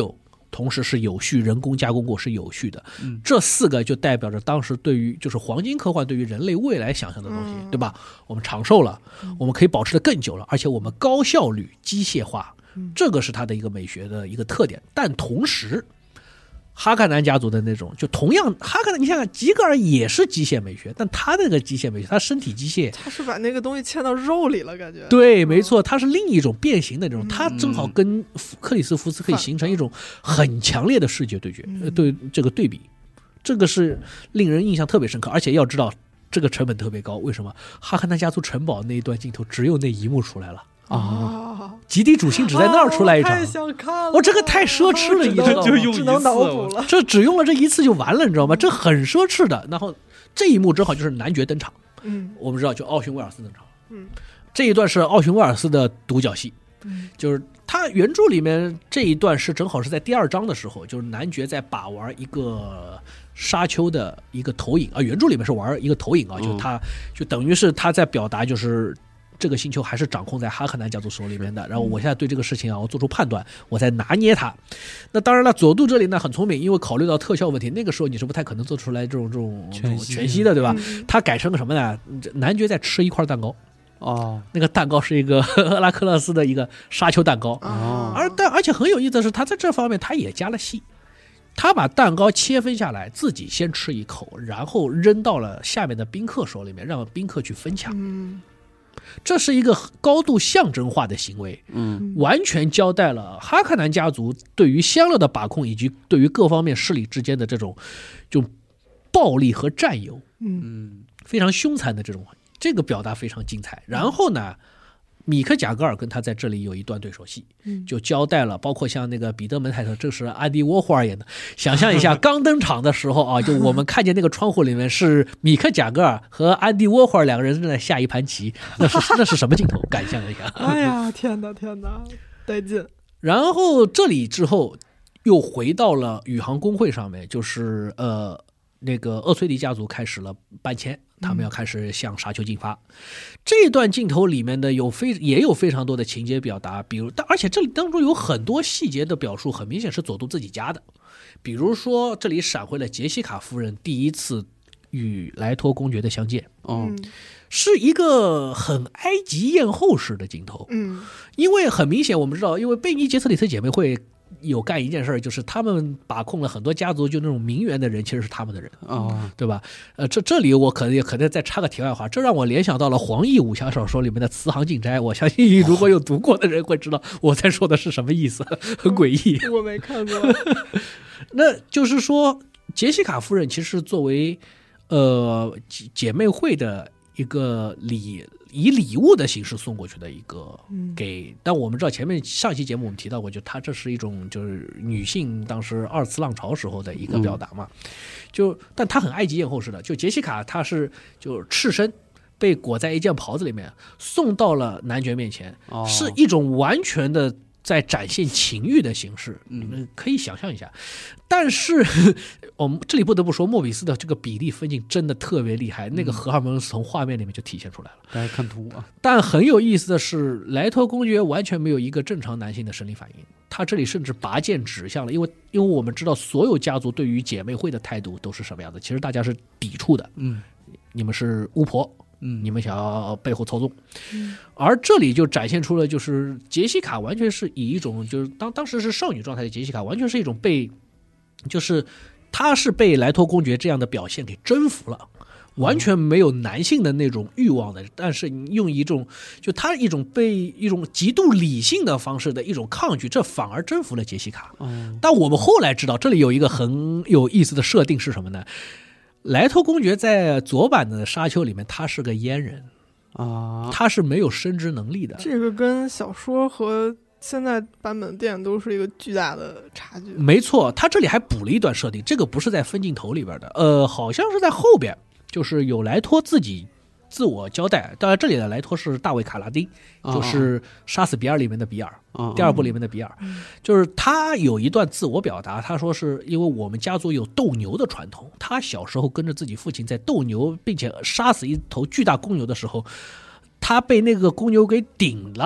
同时是有序，人工加工过是有序的。 嗯这4个就代表着当时对于就是黄金科幻对于人类未来想象的东西，对吧？我们长寿了，我们可以保持的更久了，而且我们高效率、机械化，这个是它的一个美学的一个特点。但同时，哈克南家族的那种，就同样哈克南，你想想，吉格尔也是机械美学，但他那个机械美学，他身体机械， 他是把那个东西嵌到肉里了，感觉。 对，没错，它是另一种变形的这种，它正好跟克里斯福斯可以形成一种很强烈的视觉对决，对这个对比，这个是令人印象特别深刻。而且要知道，这个成本特别高，为什么？哈克南家族城堡那一段镜头只有那一幕出来了。极地主星只在那儿出来一场， 太想看了， 这个太奢侈了，你知道吗？ 就用只能脑补了。 这只用了这一次就完了，你知道吗？这很奢侈的。然后这一幕正好就是男爵登场，我们知道就奥逊威尔斯登场，这一段是奥逊威尔斯的独角戏，就是他原著里面这一段是正好是在第2章的时候，就是男爵在把玩一个沙丘的一个投影啊，原著里面是玩一个投影啊，就他就等于是他在表达就是这个星球还是掌控在哈克南家族手里面的，然后我现在对这个事情啊，我做出判断，我在拿捏它。那当然了，佐渡这里呢很聪明，因为考虑到特效问题，那个时候你是不太可能做出来这种全息的，对吧？他改成个什么呢？男爵在吃一块蛋糕。那个蛋糕是一个赫拉克勒斯的一个沙丘蛋糕，而且很有意思的是，他在这方面他也加了戏，他把蛋糕切分下来，自己先吃一口，然后扔到了下面的宾客手里面，让宾客去分享。这是一个高度象征化的行为，完全交代了哈克南家族对于香料的把控，以及对于各方面势力之间的这种就暴力和占有，非常凶残的这个表达非常精彩。然后呢，米克贾格尔跟他在这里有一段对手戏，就交代了，包括像那个彼得门泰特，这是安迪沃霍尔演的。想象一下，刚登场的时候啊，就我们看见那个窗户里面是米克贾格尔和安迪沃霍尔2个人正在下一盘棋，那是什么镜头？感想一下。 哎呀，天哪，带劲！ 然后这里之后又回到了宇航工会上面，就是那个厄崔迪家族开始了搬迁。他们要开始向沙丘进发，这段镜头里面的也有非常多的情节表达，比如，而且这里当中有很多细节的表述，很明显是佐渡自己加的。比如说，这里闪回了杰西卡夫人第一次与莱托公爵的相见，是一个很埃及艳后式的镜头。因为很明显，我们知道，因为贝尼杰特里斯姐妹会有干一件事，就是他们把控了很多家族，就那种名媛的人其实是他们的人对吧？这里我可能再插个题外话，这让我联想到了黄奕武侠小说里面的慈航进斋。我相信如果有读过的人会知道我在说的是什么意思，很诡异。 我没看过。 那就是说，杰西卡夫人其实作为姐妹会的一个以礼物的形式送过去的一个但我们知道前面上期节目我们提到过，就它这是一种就是女性当时2次浪潮时候的一个表达嘛，但它很埃及艳后式的，就杰西卡她是就赤身被裹在一件袍子里面送到了男爵面前，是一种完全的在展现情欲的形式，你们可以想象一下。但是我们这里不得不说，莫比斯的这个比例分镜真的特别厉害，那个荷尔蒙从画面里面就体现出来了。 大家看图啊。 但很有意思的是，莱托公爵完全没有一个正常男性的生理反应，他这里甚至拔剑指向了，因为我们知道所有家族对于姐妹会的态度都是什么样的，其实大家是抵触的。你们是巫婆。你们想要背后操纵，而这里就展现出了，就是杰西卡完全是以一种就是当时是少女状态的杰西卡，完全是一种就是她是被莱托公爵这样的表现给征服了，完全没有男性的那种欲望的，但是用一种就他一种极度理性的方式的一种抗拒，这反而征服了杰西卡。但我们后来知道，这里有一个很有意思的设定是什么呢？莱托公爵在左版的沙丘里面，他是个阉人他是没有生殖能力的。 这个跟小说和现在版本的电影都是一个巨大的差距。 没错，他这里还补了一段设定，这个不是在分镜头里边的，好像是在后边，就是有莱托自己自我交代。当然，这里的莱托是大卫·卡拉丁，就是《杀死比尔》里面的比尔，第2部里面的比尔，就是他有一段自我表达，他说是因为我们家族有斗牛的传统，他小时候跟着自己父亲在斗牛，并且杀死一头巨大公牛的时候，他被那个公牛给顶了。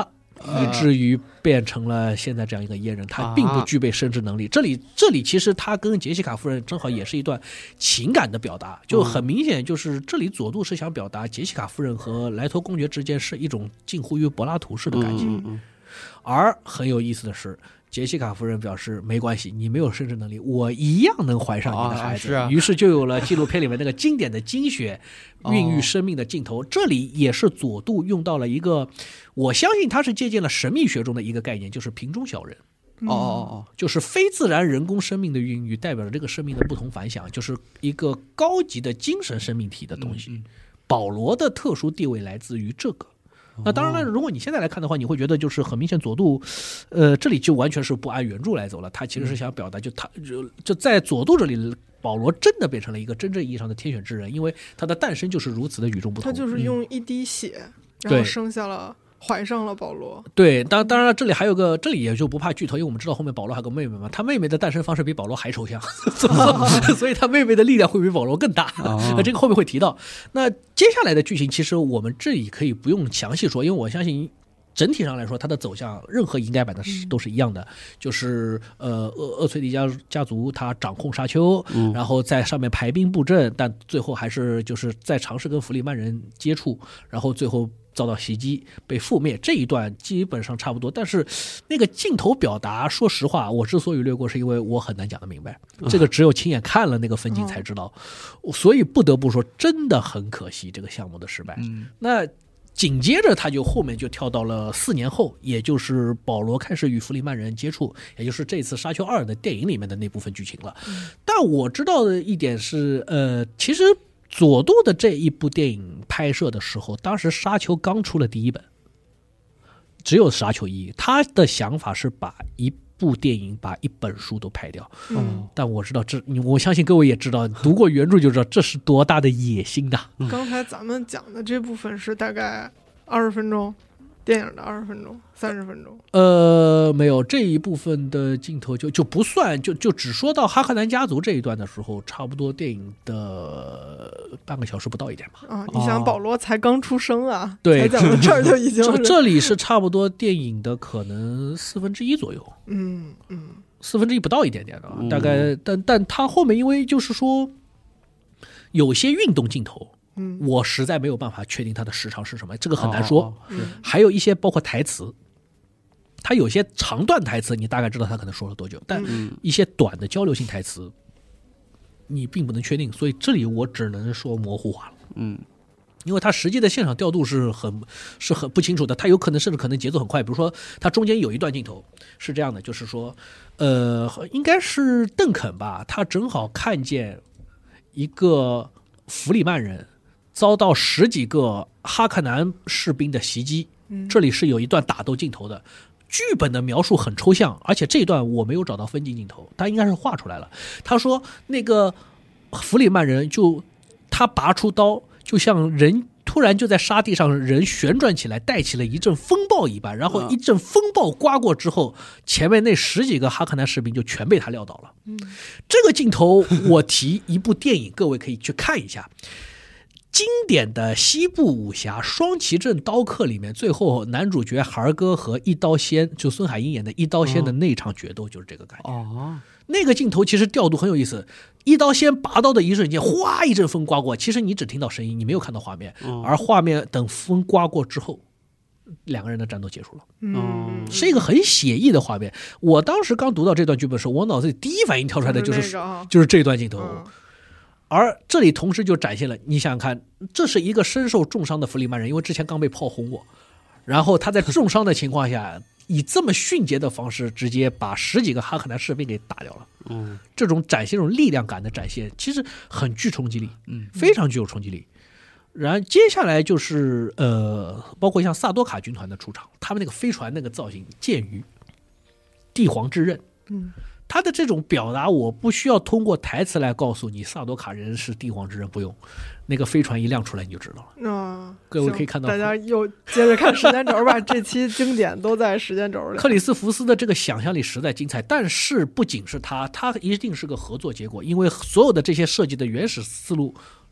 以至于变成了现在这样一个阉人，他并不具备生殖能力。这里其实他跟杰西卡夫人正好也是一段情感的表达，就很明显就是这里佐渡是想表达杰西卡夫人和莱托公爵之间是一种近乎于柏拉图式的感情。而很有意思的是，杰西卡夫人表示没关系，你没有生殖能力，我一样能怀上你的孩子。于是就有了纪录片里面那个经典的精血孕育生命的镜头。这里也是佐渡用到了一个，我相信他是借鉴了神秘学中的一个概念，就是瓶中小人。就是非自然人工生命的孕育代表着这个生命的不同凡响，就是一个高级的精神生命体的东西。保罗的特殊地位来自于这个。那当然了，如果你现在来看的话，你会觉得就是很明显佐渡这里就完全是不按原著来走了。他其实是想表达就在佐渡这里，保罗真的变成了一个真正意义上的天选之人，因为他的诞生就是如此的与众不同。 他就是用一滴血然后生下了怀上了保罗。 对，当然了，这里还有个，这里也就不怕剧透，因为我们知道后面保罗还有个妹妹嘛，他妹妹的诞生方式比保罗还抽象，所以他妹妹的力量会比保罗更大。这个后面会提到。那接下来的剧情，其实我们这里可以不用详细说，因为我相信整体上来说，它的走向任何影改版的都是一样的，就是厄崔迪家族他掌控沙丘，然后在上面排兵布阵，但最后还是就是在尝试跟弗里曼人接触，然后最后遭到袭击被覆灭，这一段基本上差不多。但是那个镜头表达，说实话我之所以略过，是因为我很难讲得明白，这个只有亲眼看了那个分镜才知道。所以不得不说真的很可惜这个项目的失败。那紧接着他就后面就跳到了4年后，也就是保罗开始与弗里曼人接触，也就是这次沙丘2的电影里面的那部分剧情了。但我知道的一点是其实佐渡的这一部电影拍摄的时候，当时沙丘刚出了第1本，只有沙丘1，他的想法是把一部电影把1本书都拍掉。但我知道我相信各位也知道，读过原著就知道这是多大的野心的。 刚才咱们讲的这部分是大概20分钟，电影的20分钟、30分钟。 没有，这一部分的镜头就不算，就只说到哈克南家族这一段的时候，差不多电影的半个小时不到一点吧。 你想保罗才刚出生啊， 对， 才讲到这儿就已经这里是差不多电影的可能1/4左右。1/4不到一点点的，大概。但他后面因为就是说有些运动镜头。我实在没有办法确定它的时长是什么，这个很难说。还有一些包括台词，它有些长段台词你大概知道他可能说了多久，但一些短的交流性台词你并不能确定，所以这里我只能说模糊化了。因为它实际的现场调度是很不清楚的，它有可能甚至可能节奏很快。比如说它中间有一段镜头是这样的，就是说应该是邓肯吧，他正好看见一个弗里曼人遭到10几个哈克南士兵的袭击，这里是有一段打斗镜头的。剧本的描述很抽象，而且这一段我没有找到分镜镜头，他应该是画出来了。他说那个弗里曼人他拔出刀，就像人突然就在沙地上人旋转起来，带起了一阵风暴一般，然后一阵风暴刮过之后，前面那10几个哈克南士兵就全被他撂倒了。这个镜头我提一部电影，各位可以去看一下。经典的西部武侠双旗镇刀客里面，最后男主角孩儿哥和一刀仙，就孙海英演的一刀仙的那场决斗就是这个感觉。那个镜头其实调度很有意思，一刀仙拔刀的一瞬间，哗一阵风刮过，其实你只听到声音，你没有看到画面，而画面等风刮过之后，2个人的战斗结束了。是一个很写意的画面。我当时刚读到这段剧本的时候，我脑子里第一反应跳出来的就是这段镜头。而这里同时就展现了，你想想看，这是一个身受重伤的弗里曼人，因为之前刚被炮轰过，然后他在重伤的情况下，以这么迅捷的方式直接把10几个哈克南士兵给打掉了。这种展现这种力量感的展现，其实很具冲击力，非常具有冲击力。然后接下来就是包括像萨多卡军团的出场，他们那个飞船那个造型，鉴于帝皇之刃，他的这种表达，我不需要通过台词来告诉你萨多卡人是帝皇之刃，不用，那个飞船一亮出来你就知道了。各位可以看到， 大家又接着看时间轴吧。这期经典都在时间轴里。 克里斯福斯的这个想象力实在精彩，但是不仅是他一定是个合作结果，因为所有的这些设计的原始思路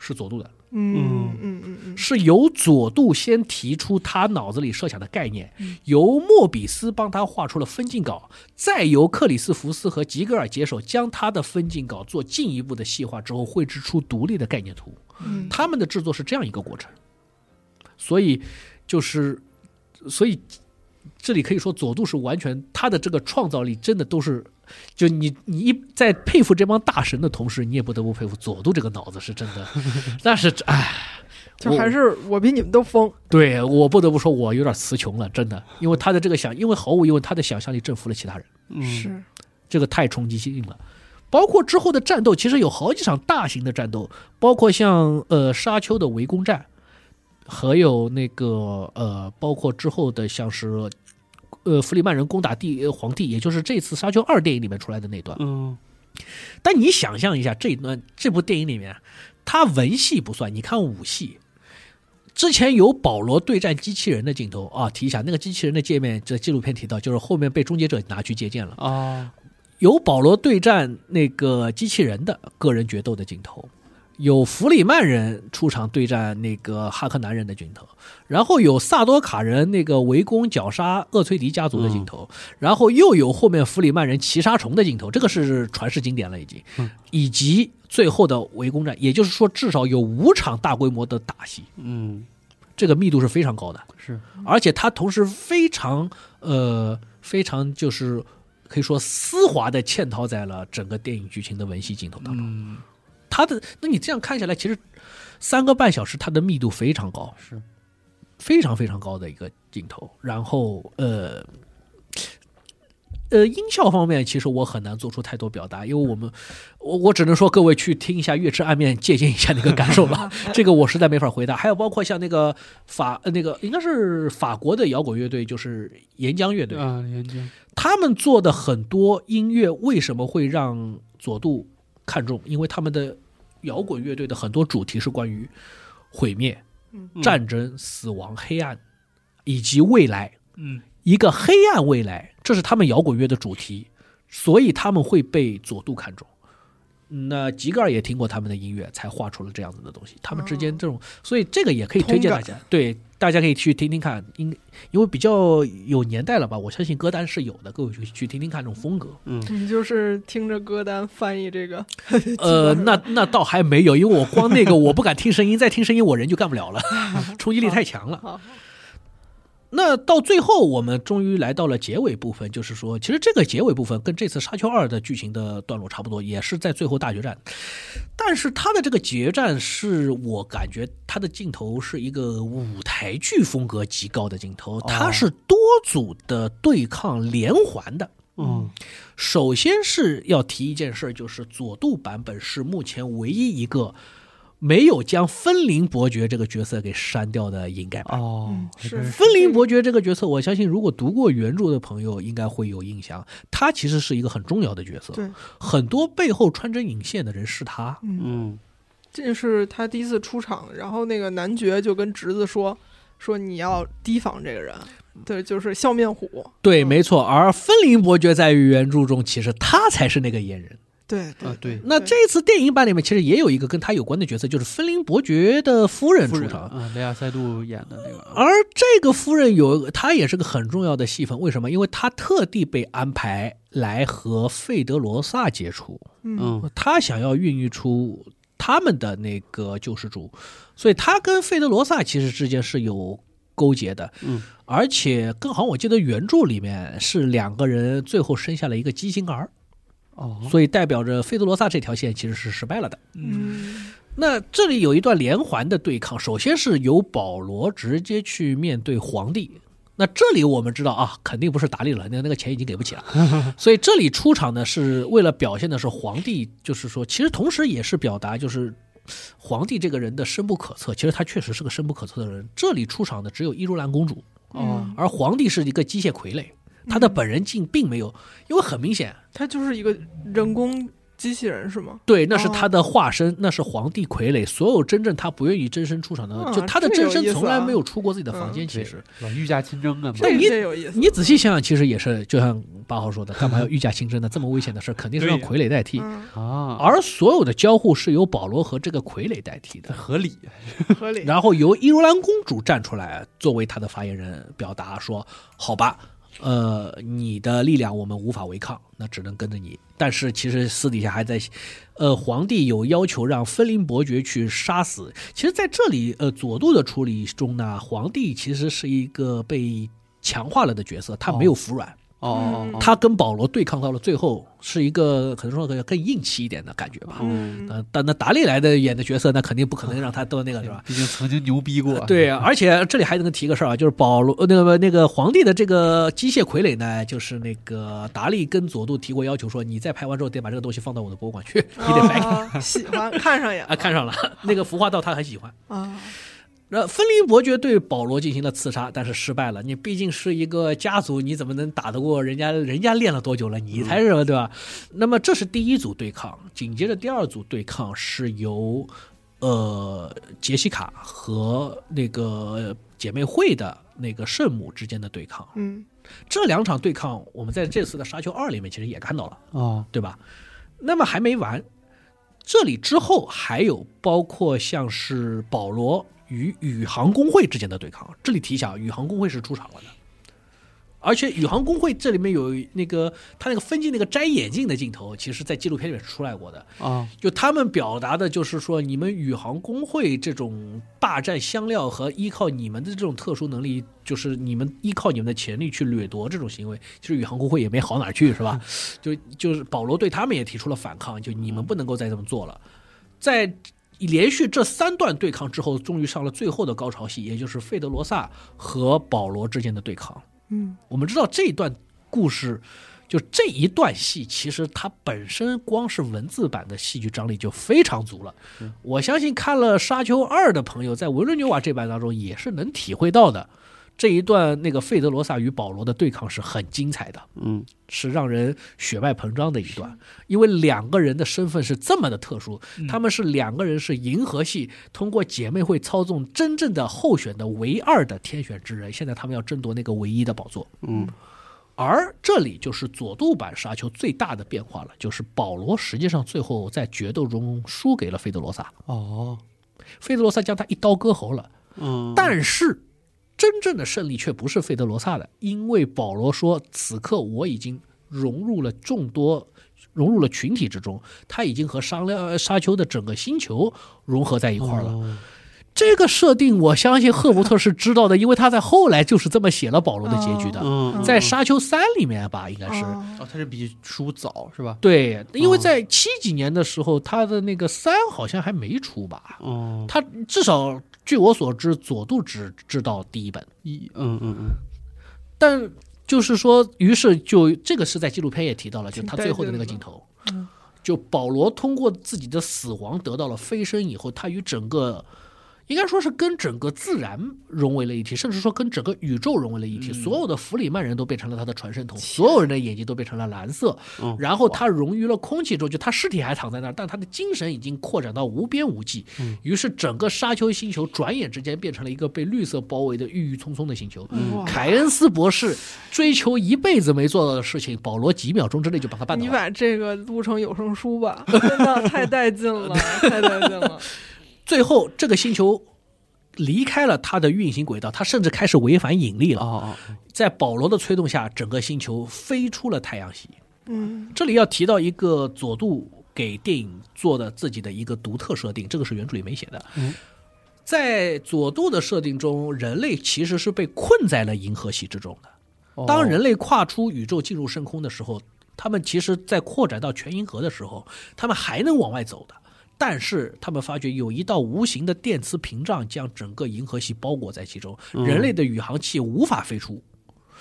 是佐渡的， 是是由佐渡先提出他脑子里设想的概念，由莫比斯帮他画出了分镜稿，再由克里斯福斯和吉格尔接手，将他的分镜稿做进一步的细化之后，绘制出独立的概念图。他们的制作是这样一个过程，所以这里可以说佐渡是完全他的这个创造力真的都是，就你在佩服这帮大神的同时，你也不得不佩服佐渡这个脑子是真的。但是就还是我比你们都疯。 对，我不得不说我有点词穷了，真的，因为他的这个因为毫无疑问他的想象力征服了其他人， 是这个太冲击性了。包括之后的战斗，其实有好几场大型的战斗，包括像沙丘的围攻战，还有那个包括之后的像是弗里曼人攻打皇帝，也就是这次沙丘2电影里面出来的那段。但你想象一下这部电影里面，它文戏不算，你看武戏。之前有保罗对战机器人的镜头啊，提一下那个机器人的界面，这纪录片提到，就是后面被终结者拿去借鉴了啊。有保罗对战那个机器人的个人决斗的镜头，有弗里曼人出场对战那个哈克南人的镜头，然后有萨多卡人那个围攻绞杀厄崔迪家族的镜头，然后又有后面弗里曼人骑杀虫的镜头，这个是传世经典了已经，以及最后的围攻战，也就是说至少有5场大规模的打戏，这个密度是非常高的， 是，而且它同时非常就是可以说丝滑的嵌套在了整个电影剧情的文戏镜头当中。那你这样看下来，其实3个半小时，它的密度非常高， 是非常非常高的一个镜头。然后音效方面，其实我很难做出太多表达，因为我只能说各位去听一下《月之暗面》，借鉴一下那个感受了。这个我实在没法回答。还有包括像那个应该是法国的摇滚乐队，就是岩浆乐队啊，岩浆， 他们做的很多音乐为什么会让佐渡看中？因为他们的摇滚乐队的很多主题是关于毁灭、战争、死亡、黑暗以及未来。一个黑暗未来，这是他们摇滚乐的主题，所以他们会被佐渡看中。那吉格尔也听过他们的音乐，才画出了这样子的东西。他们之间这种，所以这个也可以推荐大家，对，大家可以去听听看，因为比较有年代了吧，我相信歌单是有的，各位去听听看这种风格。 你就是听着歌单翻译这个那倒还没有，因为我光那个我不敢听声音，再听声音我人就干不了了，冲击力太强了。那到最后，我们终于来到了结尾部分，就是说，其实这个结尾部分跟这次《沙丘2》的剧情的段落差不多，也是在最后大决战。但是它的这个决战是我感觉它的镜头是一个舞台剧风格极高的镜头，它是多组的对抗连环的。首先是要提一件事，就是佐渡版本是目前唯一一个没有将芬林伯爵这个角色给删掉的影改版。 是芬林伯爵这个角色，我相信如果读过原著的朋友应该会有印象，他其实是一个很重要的角色， 对， 很多背后穿针引线的人是他。 这是他第一次出场，然后那个男爵就跟侄子说你要提防这个人，对，就是笑面虎。 对，没错。而芬林伯爵在原著中，其实他才是那个阉人。 对。 那这次电影版里面其实也有一个跟他有关的角色，就是芬林伯爵的夫人出场， 雷亚塞杜演的那个。 而这个夫人她也是个很重要的戏份，为什么？因为她特地被安排来和费德罗萨接触，她想要孕育出他们的那个救世主，所以她跟费德罗萨其实之间是有勾结的。而且更好，我记得原著里面是2个人最后生下了一个畸形儿。所以代表着费德罗萨这条线其实是失败了的。那这里有一段连环的对抗，首先是由保罗直接去面对皇帝。那这里我们知道啊，肯定不是达利了，那个钱已经给不起了。所以这里出场呢，是为了表现的是皇帝，就是说，其实同时也是表达就是皇帝这个人的深不可测。其实他确实是个深不可测的人。这里出场的只有伊如兰公主，而皇帝是一个机械傀儡。他的本人并没有，因为很明显， 他就是一个人工机器人是吗？ 对，那是他的化身，那是皇帝傀儡。所有真正他不愿意真身出场的，就他的真身从来没有出过自己的房间。其实老御驾亲征啊。 但你你仔细想想，其实也是，就像8号说的，干嘛要御驾亲征呢？这么危险的事，肯定是让傀儡代替啊。 而所有的交互是由保罗和这个傀儡代替的， 合理。 然后由伊罗兰公主站出来作为他的发言人，表达说：“好吧。”你的力量我们无法违抗，那只能跟着你。但是其实私底下还在，皇帝有要求让芬林伯爵去杀死。其实在这里，佐渡的处理中呢，皇帝其实是一个被强化了的角色，他没有服软。他跟保罗对抗到了最后，是一个可能说更硬气一点的感觉吧。但那达利来的演的角色，那肯定不可能让他都那个是吧？ 毕竟曾经牛逼过。 对啊，而且这里还能提个事儿啊，就是保罗那个皇帝的这个机械傀儡呢，就是那个达利跟佐渡提过要求说，你在拍完之后得把这个东西放到我的博物馆去，你得拍。 喜欢看上眼啊，看上了那个服化道，他很喜欢啊。 芬林伯爵对保罗进行了刺杀，但是失败了。你毕竟是一个家族，你怎么能打得过人家？人家练了多久了？你才是对吧？那么这是第一组对抗，紧接着第二组对抗是由杰西卡和那个姐妹会的那个圣母之间的对抗。这两场对抗，我们在这次的《沙丘2》里面其实也看到了对吧？那么还没完，这里之后还有包括像是保罗与宇航工会之间的对抗，这里提一下，宇航工会是出场了的，而且宇航工会这里面有那个他那个分镜那个摘眼镜的镜头，其实在纪录片里面是出来过的就他们表达的就是说，你们宇航工会这种霸占香料和依靠你们的这种特殊能力，就是你们依靠你们的潜力去掠夺这种行为，其实宇航工会也没好哪去，是吧？就是保罗对他们也提出了反抗，就你们不能够再这么做了。在连续这3段对抗之后，终于上了最后的高潮戏，也就是费德罗萨和保罗之间的对抗。我们知道这一段故事，就这一段戏，其实它本身光是文字版的戏剧张力就非常足了。我相信看了《沙丘2》的朋友，在维伦纽瓦这版当中也是能体会到的。这一段那个费德罗萨与保罗的对抗是很精彩的，是让人血脉膨胀的一段，因为两个人的身份是这么的特殊，他们是两个人是银河系通过姐妹会操纵真正的候选的唯2的天选之人，现在他们要争夺那个唯一的宝座。而这里就是佐渡版沙丘最大的变化了，就是保罗实际上最后在决斗中输给了费德罗萨。费德罗萨将他一刀割喉了。但是真正的胜利却不是费德罗萨的，因为保罗说此刻我已经融入了群体之中，他已经和沙丘的整个星球融合在一块了。这个设定我相信赫伯特是知道的，因为他在后来就是这么写了保罗的结局的，在沙丘3里面吧，应该是他是比书早是吧？ 对，因为在70几年的时候，他的那个3好像还没出吧？他至少据我所知，佐渡只知道第1本。但就是说，于是就这个是在纪录片也提到了，就他最后的那个镜头，就保罗通过自己的死亡得到了飞升以后，他与整个应该说是跟整个自然融为了一体，甚至说跟整个宇宙融为了一体。所有的弗里曼人都变成了他的传声筒，所有人的眼睛都变成了蓝色。然后他融于了空气中，就他尸体还躺在那儿，但他的精神已经扩展到无边无际。于是整个沙丘星球转眼之间变成了一个被绿色包围的郁郁葱葱的星球。凯恩斯博士追求一辈子没做到的事情，保罗几秒钟之内就把他办到了。 你把这个录成有声书吧，真的太带劲了，太带劲了。 最后这个星球离开了它的运行轨道，它甚至开始违反引力了。在保罗的催动下，整个星球飞出了太阳系。这里要提到一个佐渡给电影做的自己的一个独特设定，这个是原著里没写的。在佐渡的设定中，人类其实是被困在了银河系之中的。当人类跨出宇宙进入深空的时候，他们其实在扩展到全银河的时候，他们还能往外走的。但是他们发觉有一道无形的电磁屏障将整个银河系包裹在其中，人类的宇航器无法飞出。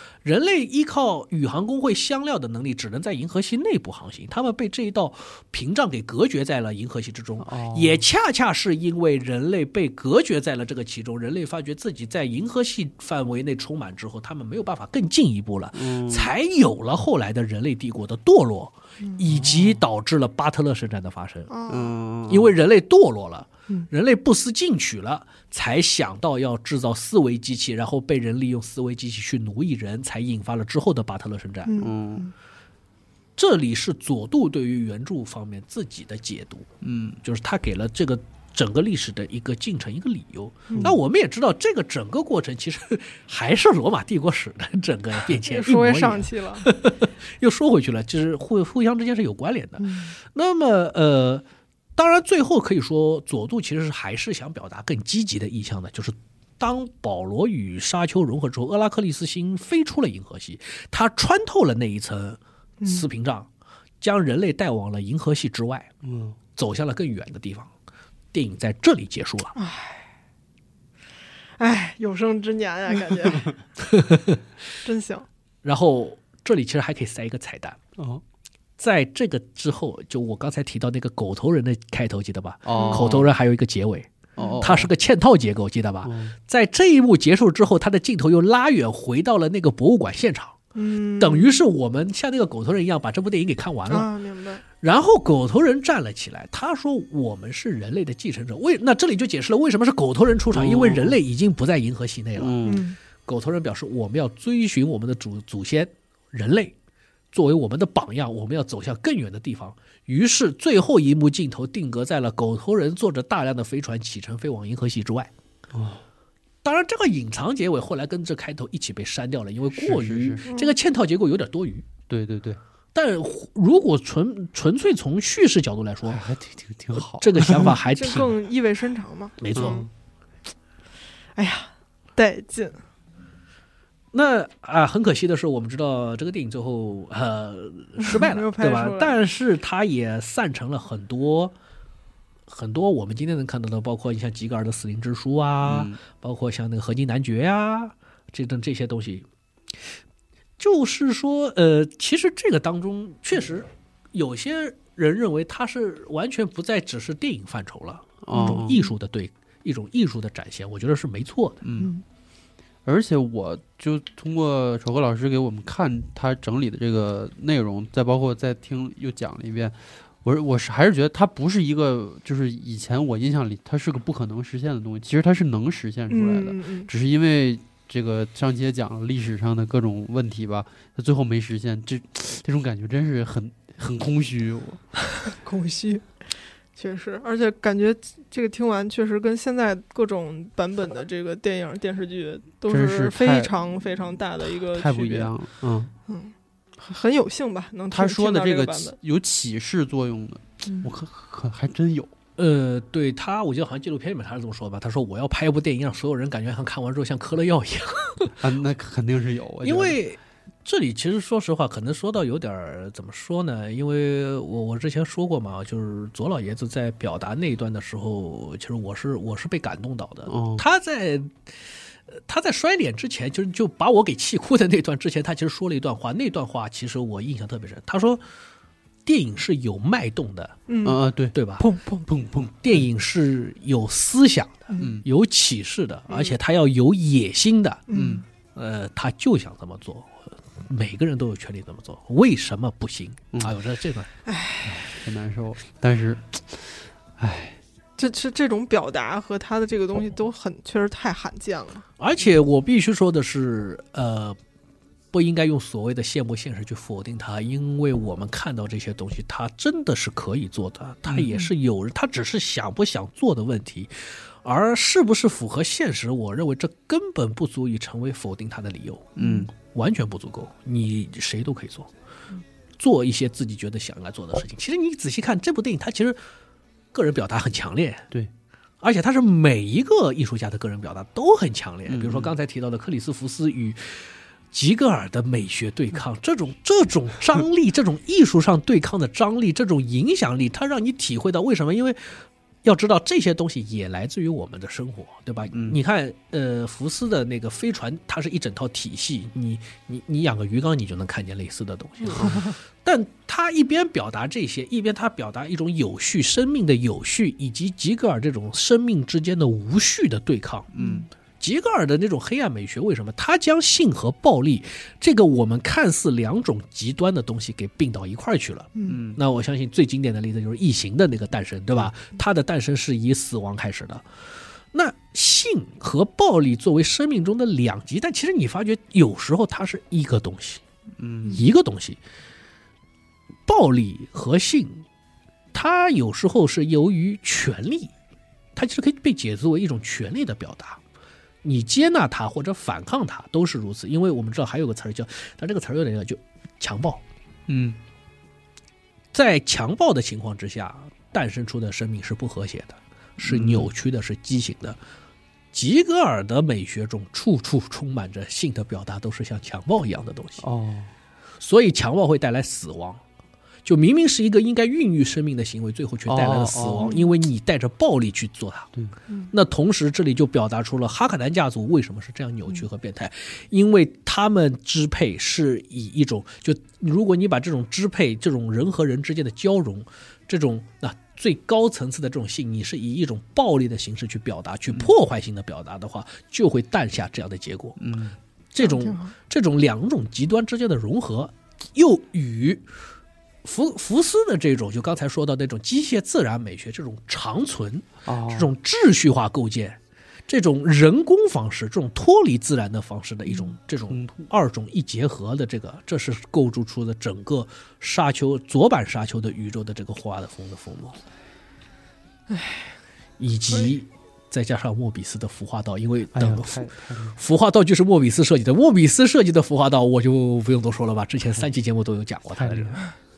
人类依靠宇航工会香料的能力，只能在银河系内部航行，他们被这一道屏障给隔绝在了银河系之中。也恰恰是因为人类被隔绝在了这个其中，人类发觉自己在银河系范围内充满之后，他们没有办法更进一步了，才有了后来的人类帝国的堕落，以及导致了巴特勒圣战的发生。因为人类堕落了，人类不思进取了，才想到要制造思维机器，然后被人利用思维机器去奴役人，才引发了之后的巴特勒圣战。这里是佐渡对于原著方面自己的解读，就是他给了这个整个历史的一个进程一个理由。那我们也知道，这个整个过程其实还是罗马帝国史的整个变迁， 说回上期了， 又说回去了，就是互相之间是有关联的。那么当然最后可以说佐渡其实还是想表达更积极的意向的，就是当保罗与沙丘融合之后，厄拉克利斯星飞出了银河系，他穿透了那一层磁屏障，将人类带往了银河系之外，走向了更远的地方。电影在这里结束了。 哎，有生之年呀，感觉真行。 然后这里其实还可以塞一个彩蛋在这个之后，就我刚才提到那个狗头人的开头，记得吧？口头人还有一个结尾，它是个嵌套结构，记得吧？在这一幕结束之后，他的镜头又拉远回到了那个博物馆现场。等于是我们像那个狗头人一样把这部电影给看完了。 明白。 然后狗头人站了起来，他说我们是人类的继承者。那这里就解释了为什么是狗头人出场，因为人类已经不在银河系内了。狗头人表示我们要追寻我们的祖先人类，作为我们的榜样，我们要走向更远的地方。于是最后一幕镜头定格在了狗头人坐着大量的飞船启程飞往银河系之外。当然这个隐藏结尾后来跟这开头一起被删掉了，因为过于这个嵌套结构有点多余。对。但如果纯粹从叙事角度来说， 还挺好， 这个想法还挺更意味深长嘛。 没错。 哎呀，带劲。 那很可惜的是，我们知道这个电影最后失败了，对吧？但是它也散成了很多我们今天能看到的，包括像吉格尔的死灵之书啊，包括像那个合金男爵啊，这些东西。就是说其实这个当中确实有些人认为它是完全不再只是电影范畴了，一种艺术的一种艺术的展现，我觉得是没错的。 而且我就通过丑哥老师给我们看他整理的这个内容，再包括再听又讲了一遍，我还是觉得它不是一个，就是以前我印象里它是个不可能实现的东西，其实它是能实现出来的，只是因为这个上期也讲了历史上的各种问题吧，它最后没实现，这种感觉真是很空虚。 空虚，确实，而且感觉这个听完确实跟现在各种版本的这个电影电视剧都是非常非常大的一个区别， 太不一样了。 很有幸吧，能他说的这个有启示作用的，我可还真有。 对他，我记得好像纪录片里面他是这么说吧，他说我要拍一部电影，让所有人感觉像看完之后像嗑了药一样。 那肯定是有， 因为这里其实说实话，可能说到有点怎么说呢？因为我之前说过嘛，就是左老爷子在表达那一段的时候，其实我是被感动到的。他在摔脸之前，就把我给气哭的那段之前，他其实说了一段话，那段话其实我印象特别深。他说电影是有脉动的，对吧？ 砰砰砰砰， 电影是有思想的，有启示的，而且他要有野心的，他就想这么做，每个人都有权利这么做，为什么不行？哎呦，这个， 很难受。但是， 这种表达和他的这个东西都确实太罕见了。 而且我必须说的是，不应该用所谓的羡慕现实去否定它，因为我们看到这些东西，它真的是可以做的，它也是有人，它只是想不想做的问题，而是不是符合现实，我认为这根本不足以成为否定它的理由，完全不足够，你谁都可以做一些自己觉得想来做的事情。其实你仔细看这部电影，它其实个人表达很强烈， 对， 而且它是每一个艺术家的个人表达都很强烈，比如说刚才提到的克里斯福斯与吉格尔的美学对抗，这种张力，这种艺术上对抗的张力，这种影响力，它让你体会到为什么？因为要知道这些东西也来自于我们的生活，对吧？ 嗯你看，福斯的那个飞船，它是一整套体系，你养个鱼缸，你就能看见类似的东西。但他一边表达这些，一边他表达一种有序生命的有序，以及吉格尔这种生命之间的无序的对抗。吉格尔的那种黑暗美学，为什么他将性和暴力这个我们看似两种极端的东西给并到一块儿去了？那我相信最经典的例子就是异形的那个诞生，对吧？它的诞生是以死亡开始的。那性和暴力作为生命中的两极，但其实你发觉有时候它是一个东西，一个东西。暴力和性，它有时候是由于权力，它其实可以被解读为一种权力的表达。你接纳它或者反抗它都是如此，因为我们知道还有个词儿叫，但这个词儿有点就强暴。在强暴的情况之下，诞生出的生命是不和谐的，是扭曲的，是畸形的。吉格尔的美学中，处处充满着性的表达，都是像强暴一样的东西。所以强暴会带来死亡。就明明是一个应该孕育生命的行为，最后却带来了死亡，因为你带着暴力去做它。那同时这里就表达出了哈卡南家族为什么是这样扭曲和变态，因为他们支配是以一种，就如果你把这种支配，这种人和人之间的交融，这种最高层次的这种性，你是以一种暴力的形式去表达，去破坏性的表达的话，就会诞下这样的结果。这种两种极端之间的融合，又与福斯的这种，就刚才说到那种机械自然美学，这种长存，这种秩序化构建，这种人工方式，这种脱离自然的方式的一种这种二种一结合的这是构筑出的整个沙丘左版沙丘的宇宙的这个霍华德风的风貌，以及再加上莫比斯的服化道，因为服化道具是莫比斯设计的，莫比斯设计的服化道我就不用多说了吧，之前3期节目都有讲过他的这个。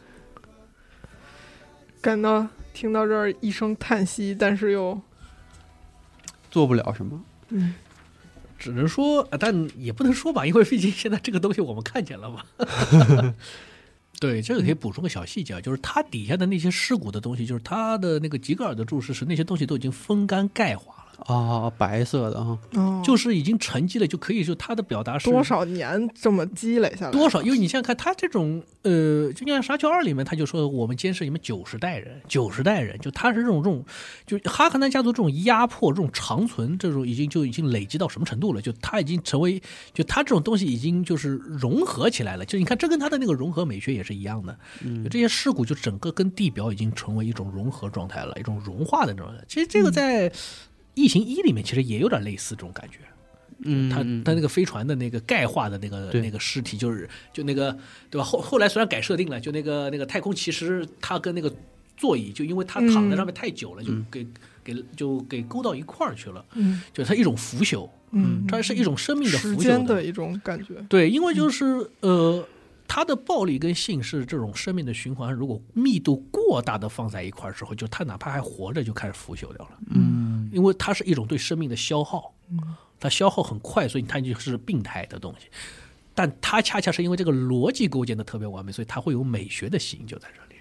感到听到这儿一声叹息，但是又做不了什么。 只能说，但也不能说吧，因为毕竟现在这个东西我们看见了嘛。对，这个可以补充个小细节，就是它底下的那些尸骨的东西，就是它的那个吉格尔的注释是那些东西都已经风干钙化了。 白色的就是已经沉积了，就可以就它的表达是多少年这么积累下来， 多少？因为你想想看，它这种就像《沙丘2》里面，他就说我们监视你们90代人，就他是这种就哈克南家族这种压迫，这种长存，这种已经累积到什么程度了？就他已经成为，就他这种东西已经就是融合起来了。就你看，这跟他的那个融合美学也是一样的。就这些尸骨就整个跟地表已经成为一种融合状态了，一种融化的那种。其实这个在异形1里面其实也有点类似这种感觉。他那个飞船的那个钙化的那个尸体，就那个对吧？后来虽然改设定了，就那个太空骑士他跟那个座椅，就因为他躺在上面太久了，就给勾到一块儿去了。就它一种腐朽，它是一种生命的腐朽时间的一种感觉。 对，因为就是它的暴力跟性是这种生命的循环，如果密度过大的放在一块儿之后，就它哪怕还活着就开始腐朽掉了。因为它是一种对生命的消耗，它消耗很快，所以它就是病态的东西。但它恰恰是因为这个逻辑构建的特别完美，所以它会有美学的吸引就在这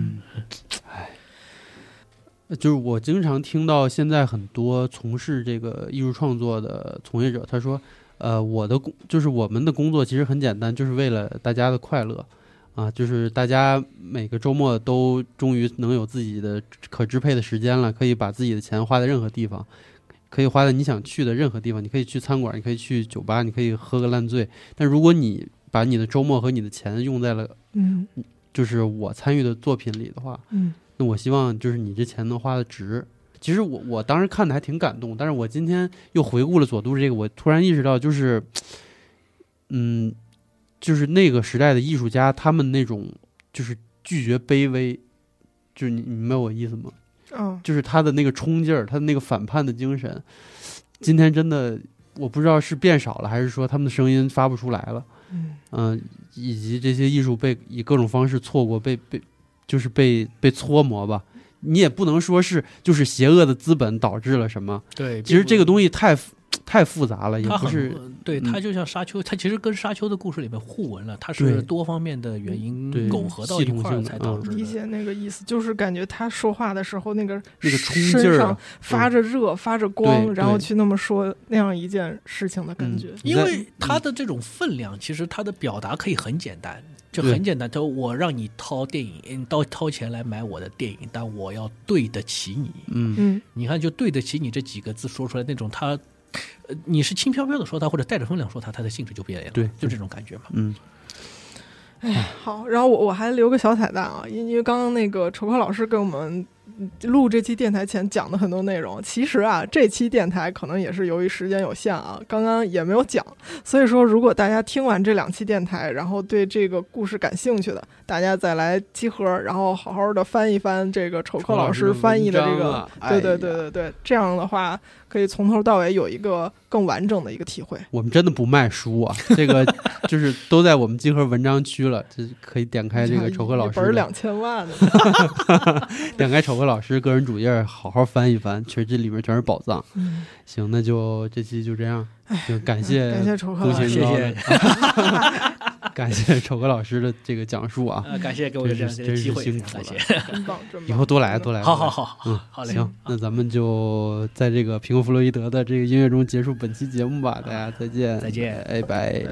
里。就是我经常听到现在很多从事这个艺术创作的从业者，他说就是我们的工作其实很简单，就是为了大家的快乐就是大家每个周末都终于能有自己的可支配的时间了，可以把自己的钱花在任何地方，可以花在你想去的任何地方，你可以去餐馆，你可以去酒吧，你可以喝个烂醉。但如果你把你的周末和你的钱用在了就是我参与的作品里的话，那我希望就是你这钱能花的值。其实我当时看的还挺感动，但是我今天又回顾了佐渡这个，我突然意识到就是就是那个时代的艺术家，他们那种就是拒绝卑微，就是你明白我意思吗？就是他的那个冲劲儿，他的那个反叛的精神，今天真的我不知道是变少了，还是说他们的声音发不出来了。以及这些艺术被以各种方式错过，被搓磨吧。你也不能说是就是邪恶的资本导致了什么。 对， 其实这个东西太复杂了，也它不是对，它就像沙丘，它其实跟沙丘的故事里面互文了，它是多方面的原因糅合到一块儿才导致的。 理解那个意思，就是感觉他说话的时候那个冲劲身上发着热、发着光，然后去那么说那样一件事情的感觉。 因为他的这种分量，其实他的表达可以很简单。就很简单，就我让你掏电影，掏钱来买我的电影，但我要对得起你。你看，就对得起你这几个字说出来，那种他，你是轻飘飘的说他，或者带着分量说他，他的性质就变了。 对， 就这种感觉嘛。 好，然后我还留个小彩蛋啊，因为刚刚那个丑科老师给我们录这期电台前讲的很多内容，其实啊，这期电台可能也是由于时间有限啊，刚刚也没有讲，所以说如果大家听完这2期电台，然后对这个故事感兴趣的，大家再来集合，然后好好的翻一翻这个丑科老师翻译的这个，对，这样的话可以从头到尾有一个更完整的一个体会。 我们真的不卖书啊，这个就是都在我们集合文章区了，这可以点开这个丑科老师的本2000万的点开丑科老师个人主页好好翻一翻，其实这里面全是宝藏。行，那就这期就这样，就感谢丑科老师， 谢谢感谢丑科老师的这个讲述啊， 感谢给我这样的机会， 真是辛苦了， 真棒， 以后多来。 好，好嘞。 行，那咱们就在这个平克·弗洛伊德的这个音乐中结束本期节目吧，大家再见，拜拜。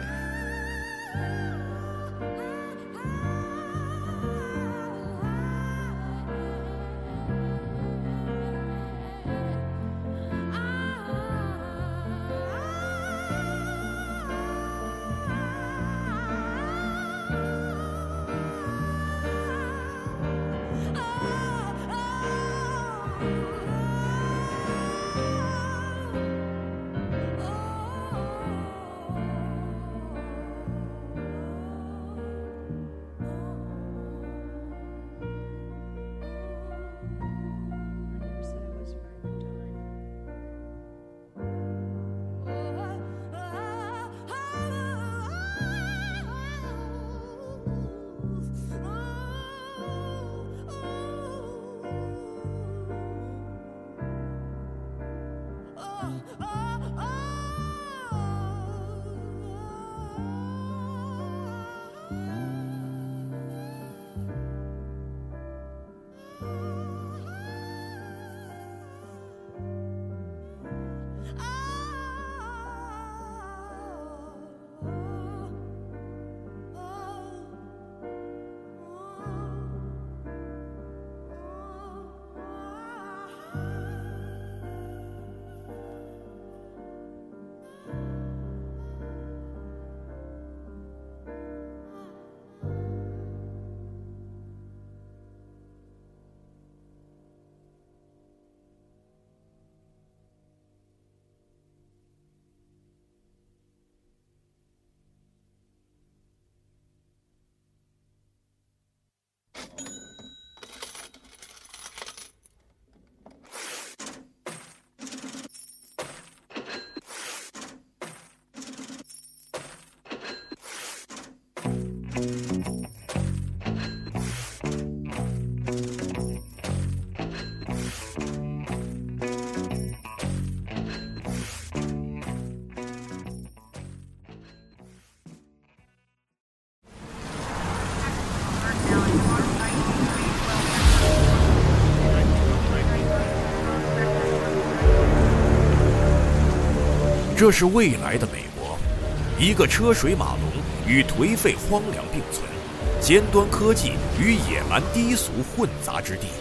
这是未来的美国，一个车水马龙与颓废荒凉并存，尖端科技与野蛮低俗混杂之地。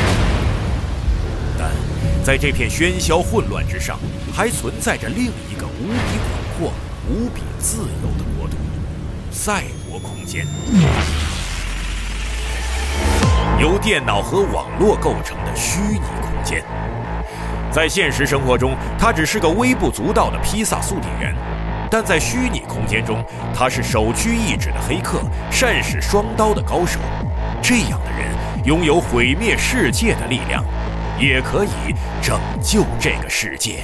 但在这片喧嚣混乱之上，还存在着另一个无比广阔、无比自由的国度——赛博空间。由电脑和网络构成的虚拟空间。在现实生活中，他只是个微不足道的披萨速递员，但在虚拟空间中，他是首屈一指的黑客，善使双刀的高手。这样的人拥有毁灭世界的力量，也可以拯救这个世界。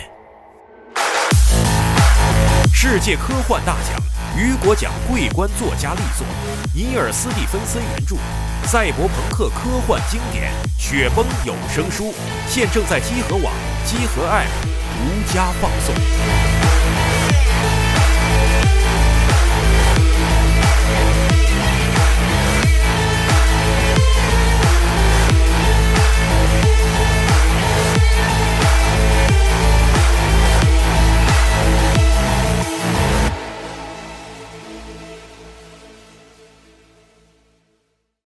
世界科幻大奖雨果奖桂冠作家力作，尼尔·斯蒂芬森原著，赛博朋克科幻经典《雪崩》有声书，现正在积禾网、积禾 App、 独家放送。